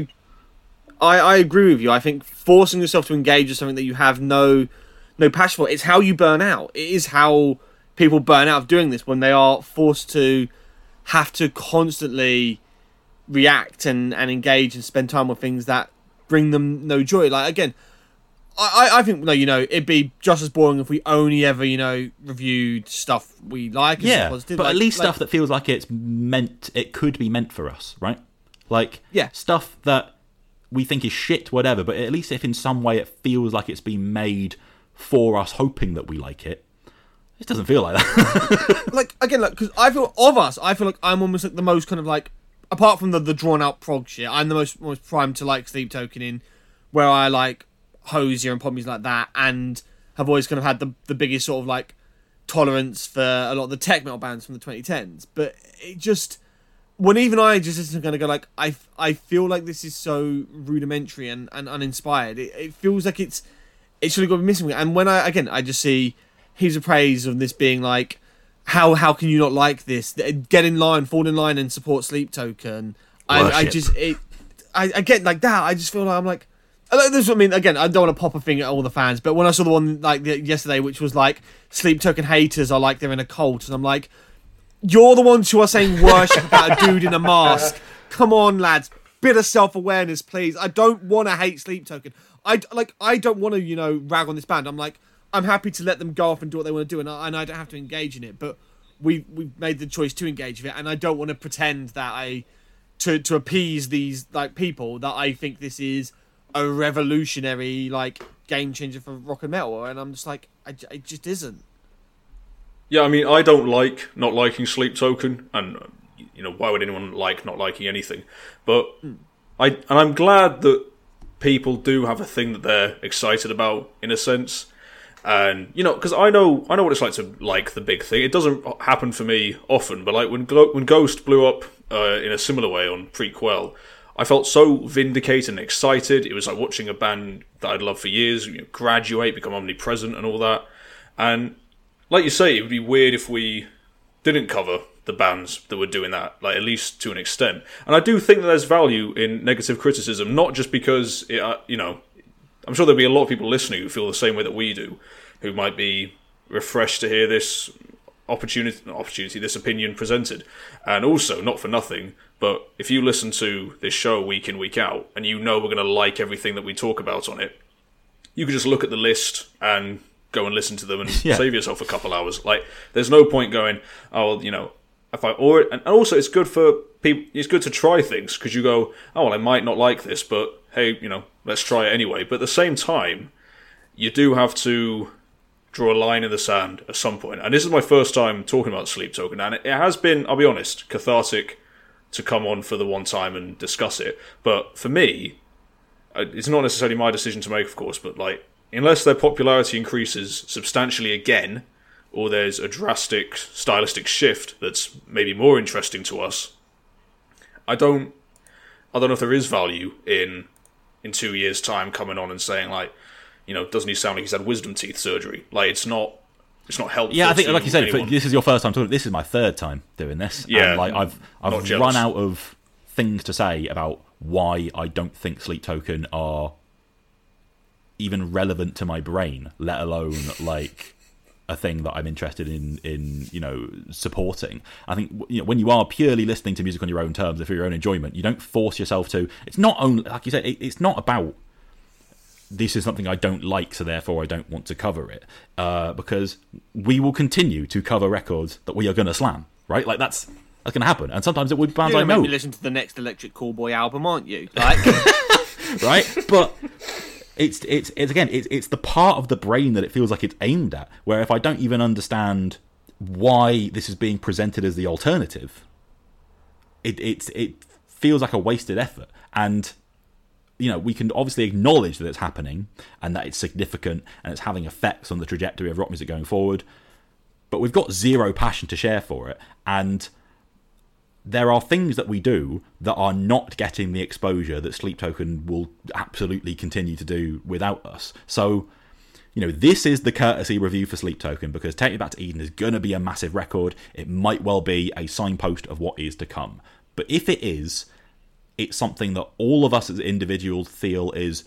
I agree with you. I think forcing yourself to engage with something that you have no passion for, it's how you burn out. It is how people burn out of doing this, when they are forced to have to constantly react and engage and spend time with things that bring them no joy. Like, again, I think, it'd be just as boring if we only ever, reviewed stuff we like and stuff positive. But at least stuff that feels like it could be meant for us, right? Like, stuff that we think is shit, whatever, but at least if in some way it feels like it's been made for us, hoping that we like it. It doesn't feel like that. Because I feel like I'm almost like the most kind of like, apart from the drawn out prog shit, I'm the most primed to like Sleep Token, in where I like Hosier and pop music like that, and have always kind of had the biggest sort of like tolerance for a lot of the tech metal bands from the 2010s. But it just, when even I just listen to kind of go like, I feel like this is so rudimentary and uninspired. It feels like it's should have got missing. And when I just see heaps of praise of this being like, how can you not like this? Get in line, fall in line, and support Sleep Token. I get like that. I just feel like I'm like, this is what I mean. Again, I don't want to pop a finger at all the fans, but when I saw the one like yesterday, which was like Sleep Token haters are like they're in a cult, and I'm like, you're the ones who are saying worship about a dude in a mask. Come on, lads, bit of self-awareness, please. I don't want to hate Sleep Token. I don't want to rag on this band. I'm like, I'm happy to let them go off and do what they want to do, and I don't have to engage in it. But we've made the choice to engage with it, and I don't want to pretend that to appease these like people that I think this is a revolutionary like game changer for rock and metal, and I'm just like, it just isn't. Yeah, I mean, I don't like not liking Sleep Token, and why would anyone like not liking anything? But I'm glad that people do have a thing that they're excited about, in a sense. And, because I know what it's like to like the big thing. It doesn't happen for me often, but like when Ghost blew up in a similar way on Prequel, I felt so vindicated and excited. It was like watching a band that I'd loved for years graduate, become omnipresent and all that. And like you say, it would be weird if we didn't cover the bands that were doing that, like at least to an extent. And I do think that there's value in negative criticism, not just because I'm sure there'll be a lot of people listening who feel the same way that we do, who might be refreshed to hear this this opinion presented. And also, not for nothing, but if you listen to this show week in, week out, and we're going to like everything that we talk about on it, you can just look at the list and go and listen to them and save yourself a couple hours. Like, there's no point going, and also it's good for people, it's good to try things, because you go, I might not like this, but hey, let's try it anyway. But at the same time, you do have to draw a line in the sand at some point. And this is my first time talking about Sleep Token, and it has been, I'll be honest, cathartic to come on for the one time and discuss it. But for me, it's not necessarily my decision to make, of course, but like, unless their popularity increases substantially again, or there's a drastic stylistic shift that's maybe more interesting to us, I don't know if there is value in 2 years' time coming on and saying like, doesn't he sound like he's had wisdom teeth surgery? Like, it's not helpful. Yeah, I think, like you said, this is your first time talking. This is my third time doing this. Yeah, and, like, I've run out of things to say about why I don't think Sleep Token are even relevant to my brain, let alone like a thing that I'm interested in supporting. I think when you are purely listening to music on your own terms, for your own enjoyment, you don't force yourself to. It's not only, like you said, it's not about this is something I don't like, so therefore I don't want to cover it. Because we will continue to cover records that we are going to slam, right? Like that's going to happen, and sometimes it would be bands I know. You're going to listen to the next Electric Callboy album, aren't you? Like, right, but. It's the part of the brain that it feels like it's aimed at, where if I don't even understand why this is being presented as the alternative, it feels like a wasted effort. And we can obviously acknowledge that it's happening and that it's significant and it's having effects on the trajectory of rock music going forward, but we've got zero passion to share for it, and there are things that we do that are not getting the exposure that Sleep Token will absolutely continue to do without us. So, this is the courtesy review for Sleep Token, because Take Me Back to Eden is going to be a massive record. It might well be a signpost of what is to come. But if it is, it's something that all of us as individuals feel is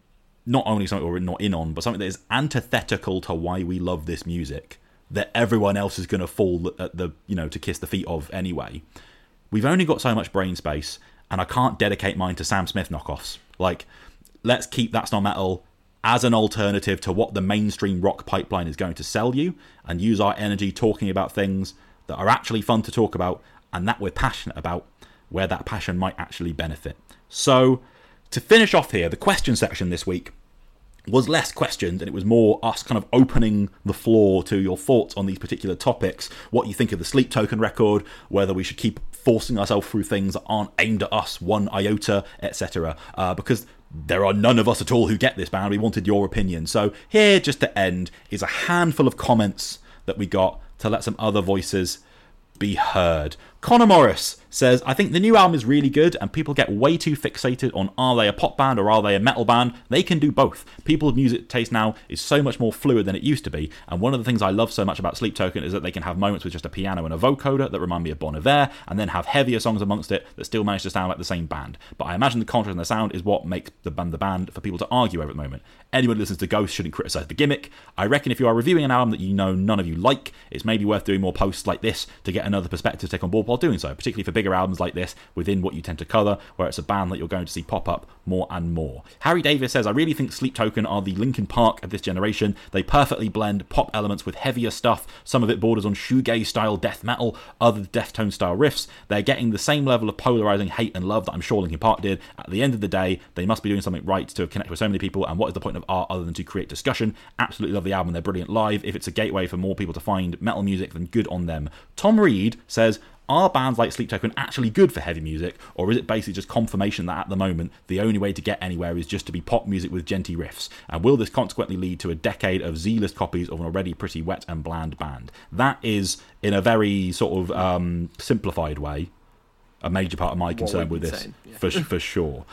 not only something we're not in on, but something that is antithetical to why we love this music, that everyone else is going to fall at the, to kiss the feet of anyway. We've only got so much brain space, and I can't dedicate mine to Sam Smith knockoffs. Like, let's keep That's Not Metal as an alternative to what the mainstream rock pipeline is going to sell you, and use our energy talking about things that are actually fun to talk about, and that we're passionate about, where that passion might actually benefit. So, to finish off here, the question section this week was less questions, and it was more us kind of opening the floor to your thoughts on these particular topics, what you think of the Sleep Token record, whether we should keep forcing ourselves through things that aren't aimed at us one iota, etc. Because there are none of us at all who get this band. We wanted your opinion. So here, just to end, is a handful of comments that we got to let some other voices be heard. Connor Morris says, I think the new album is really good, and people get way too fixated on are they a pop band or are they a metal band. They can do both. People's music taste now is so much more fluid than it used to be, and one of the things I love so much about Sleep Token is that they can have moments with just a piano and a vocoder that remind me of Bon Iver, and then have heavier songs amongst it that still manage to sound like the same band. But I imagine the contrast in the sound is what makes the band for people to argue over at the moment. Anyone who listens to Ghost shouldn't criticise the gimmick. I reckon if you are reviewing an album that none of you like, it's maybe worth doing more posts like this to get another perspective to take on board while doing so, particularly for bigger albums like this within what you tend to cover, where it's a band that you're going to see pop up more and more. Harry Davis says, I really think Sleep Token are the Linkin Park of this generation. They perfectly blend pop elements with heavier stuff. Some of it borders on shoegaze style death metal, other Deftones style riffs. They're getting the same level of polarizing hate and love that I'm sure Linkin Park did. At the end of the day, they must be doing something right to connect with so many people, and what is the point of art other than to create discussion? Absolutely love the album. They're brilliant live. If it's a gateway for more people to find metal music, then good on them. Tom Reed says, are bands like Sleep Token actually good for heavy music, or is it basically just confirmation that at the moment the only way to get anywhere is just to be pop music with genty riffs? And will this consequently lead to a decade of Z-list copies of an already pretty wet and bland band? That is, in a very sort of simplified way, a major part of my concern with this, for sure.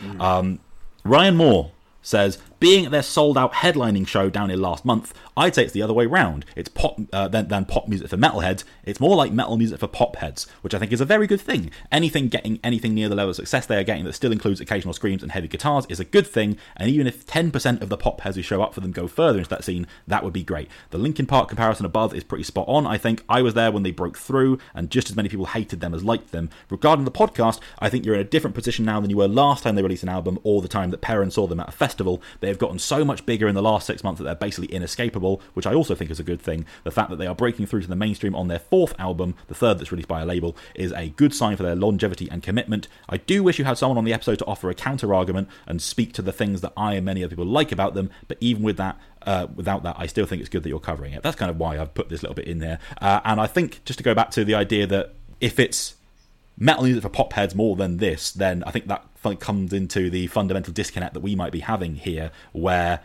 Ryan Moore says, being at their sold-out headlining show down here last month, I'd say it's the other way round. It's pop than pop music for metalheads. It's more like metal music for pop heads, which I think is a very good thing. Anything getting anything near the level of success they are getting that still includes occasional screams and heavy guitars is a good thing, and even if 10% of the pop heads who show up for them go further into that scene, that would be great. The Linkin Park comparison above is pretty spot on, I think. I was there when they broke through, and just as many people hated them as liked them. Regarding the podcast, I think you're in a different position now than you were last time they released an album, or the time that Perrin saw them at a festival. They've gotten so much bigger in the last 6 months that they're basically inescapable, which I also think is a good thing. The fact that they are breaking through to the mainstream on their fourth album, the third that's released by a label, is a good sign for their longevity and commitment. I do wish you had someone on the episode to offer a counter-argument and speak to the things that I and many other people like about them, but even with that, without that, I still think it's good that you're covering it. That's kind of why I've put this little bit in there. And I think, just to go back to the idea that if it's metal music for pop heads more than this, then I think that comes into the fundamental disconnect that we might be having here, where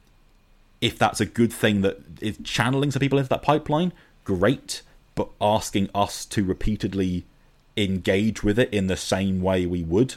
if that's a good thing that is channeling some people into that pipeline, great, but asking us to repeatedly engage with it in the same way we would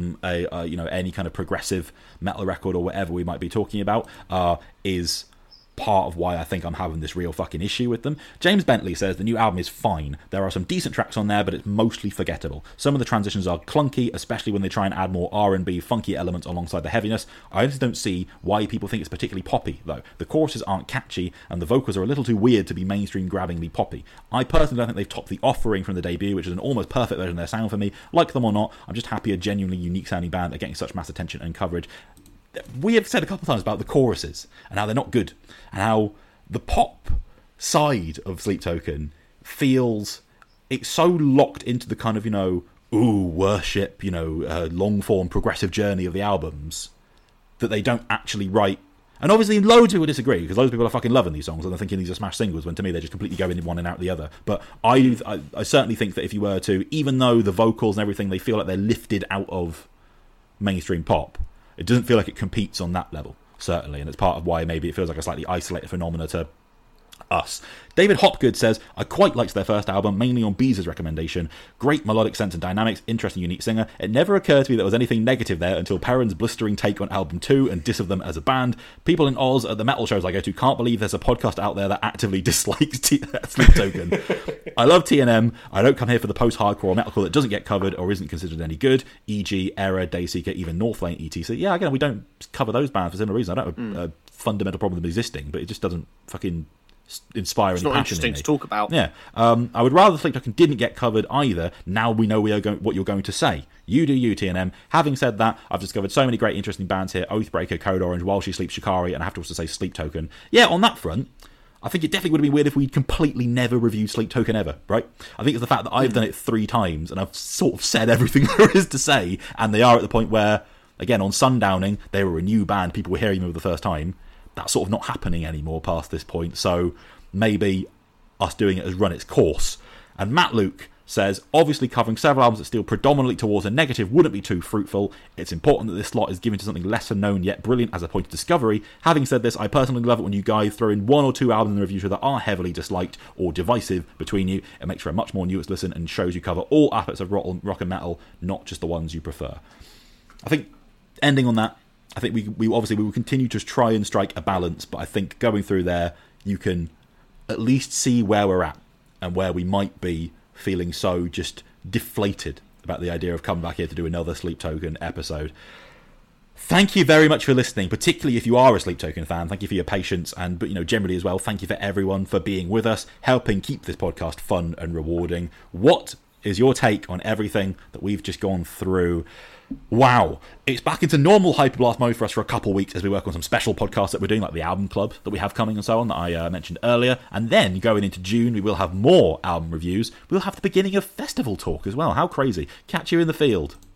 any kind of progressive metal record or whatever we might be talking about is part of why I think I'm having this real fucking issue with them. James Bentley says the new album is fine. There are some decent tracks on there, but it's mostly forgettable. Some of the transitions are clunky, especially when they try and add more R&B funky elements alongside the heaviness. I honestly don't see why people think it's particularly poppy, though. The choruses aren't catchy, and the vocals are a little too weird to be mainstream grabbingly poppy. I personally don't think they've topped The Offering from the debut, which is an almost perfect version of their sound for me. Like them or not, I'm just happy a genuinely unique sounding band are getting such mass attention and coverage. We have said a couple of times about the choruses and how they're not good, and how the pop side of Sleep Token feels, it's so locked into the kind of, worship, long form progressive journey of the albums, that they don't actually write. And obviously loads of people disagree, because loads of people are fucking loving these songs and they're thinking these are smash singles, when to me they're just completely going in one and out the other. But I certainly think that if you were to, even though the vocals and everything, they feel like they're lifted out of mainstream pop, it doesn't feel like it competes on that level, certainly, and it's part of why maybe it feels like a slightly isolated phenomena to us. David Hopgood says, I quite liked their first album, mainly on Beezer's recommendation. Great melodic sense and dynamics, interesting, unique singer. It never occurred to me there was anything negative there until Perrin's blistering take on album 2 and diss of them as a band. People in Oz at the metal shows I go to can't believe there's a podcast out there that actively dislikes Sleep Token. I love TNM. I don't come here for the post-hardcore or metalcore that doesn't get covered or isn't considered any good, e.g. Error, Dayseeker, even Northlane, etc. Yeah, again, we don't cover those bands for similar reasons. I don't have a fundamental problem with them existing, but it just doesn't fucking inspire it's any not passion interesting in me. to talk about. Yeah, I would rather Sleep Token didn't get covered either. Now we know what you're going to say. You do you, TNM. Having said that, I've discovered so many great interesting bands here: Oathbreaker, Code Orange, While She Sleeps, Shikari, and I have to also say Sleep Token. Yeah, on that front, I think it definitely would have been weird if we'd completely never reviewed Sleep Token ever, right? I think it's the fact that I've done it 3 times and I've sort of said everything there is to say, and they are at the point where, again, on Sundowning, they were a new band, people were hearing them for the first time. That's sort of not happening anymore past this point, so maybe us doing it has run its course. And Matt Luke says, obviously covering several albums that steer predominantly towards a negative wouldn't be too fruitful. It's important that this slot is given to something lesser known yet brilliant as a point of discovery. Having said this, I personally love it when you guys throw in 1 or 2 albums in the review that are heavily disliked or divisive between you. It makes for a much more nuanced listen and shows you cover all aspects of rock and metal, not just the ones you prefer. I think, ending on that, I think we obviously will continue to try and strike a balance, but I think going through there, you can at least see where we're at and where we might be feeling so just deflated about the idea of coming back here to do another Sleep Token episode. Thank you very much for listening, particularly if you are a Sleep Token fan. Thank you for your patience, and generally as well, thank you for everyone for being with us, helping keep this podcast fun and rewarding. What is your take on everything that we've just gone through? Wow, it's back into normal Hyperblast mode for us for a couple of weeks as we work on some special podcasts that we're doing, like the album club that we have coming and so on, that I mentioned earlier. And then going into June, we will have more album reviews. We'll have the beginning of festival talk as well. How crazy. Catch you in the field.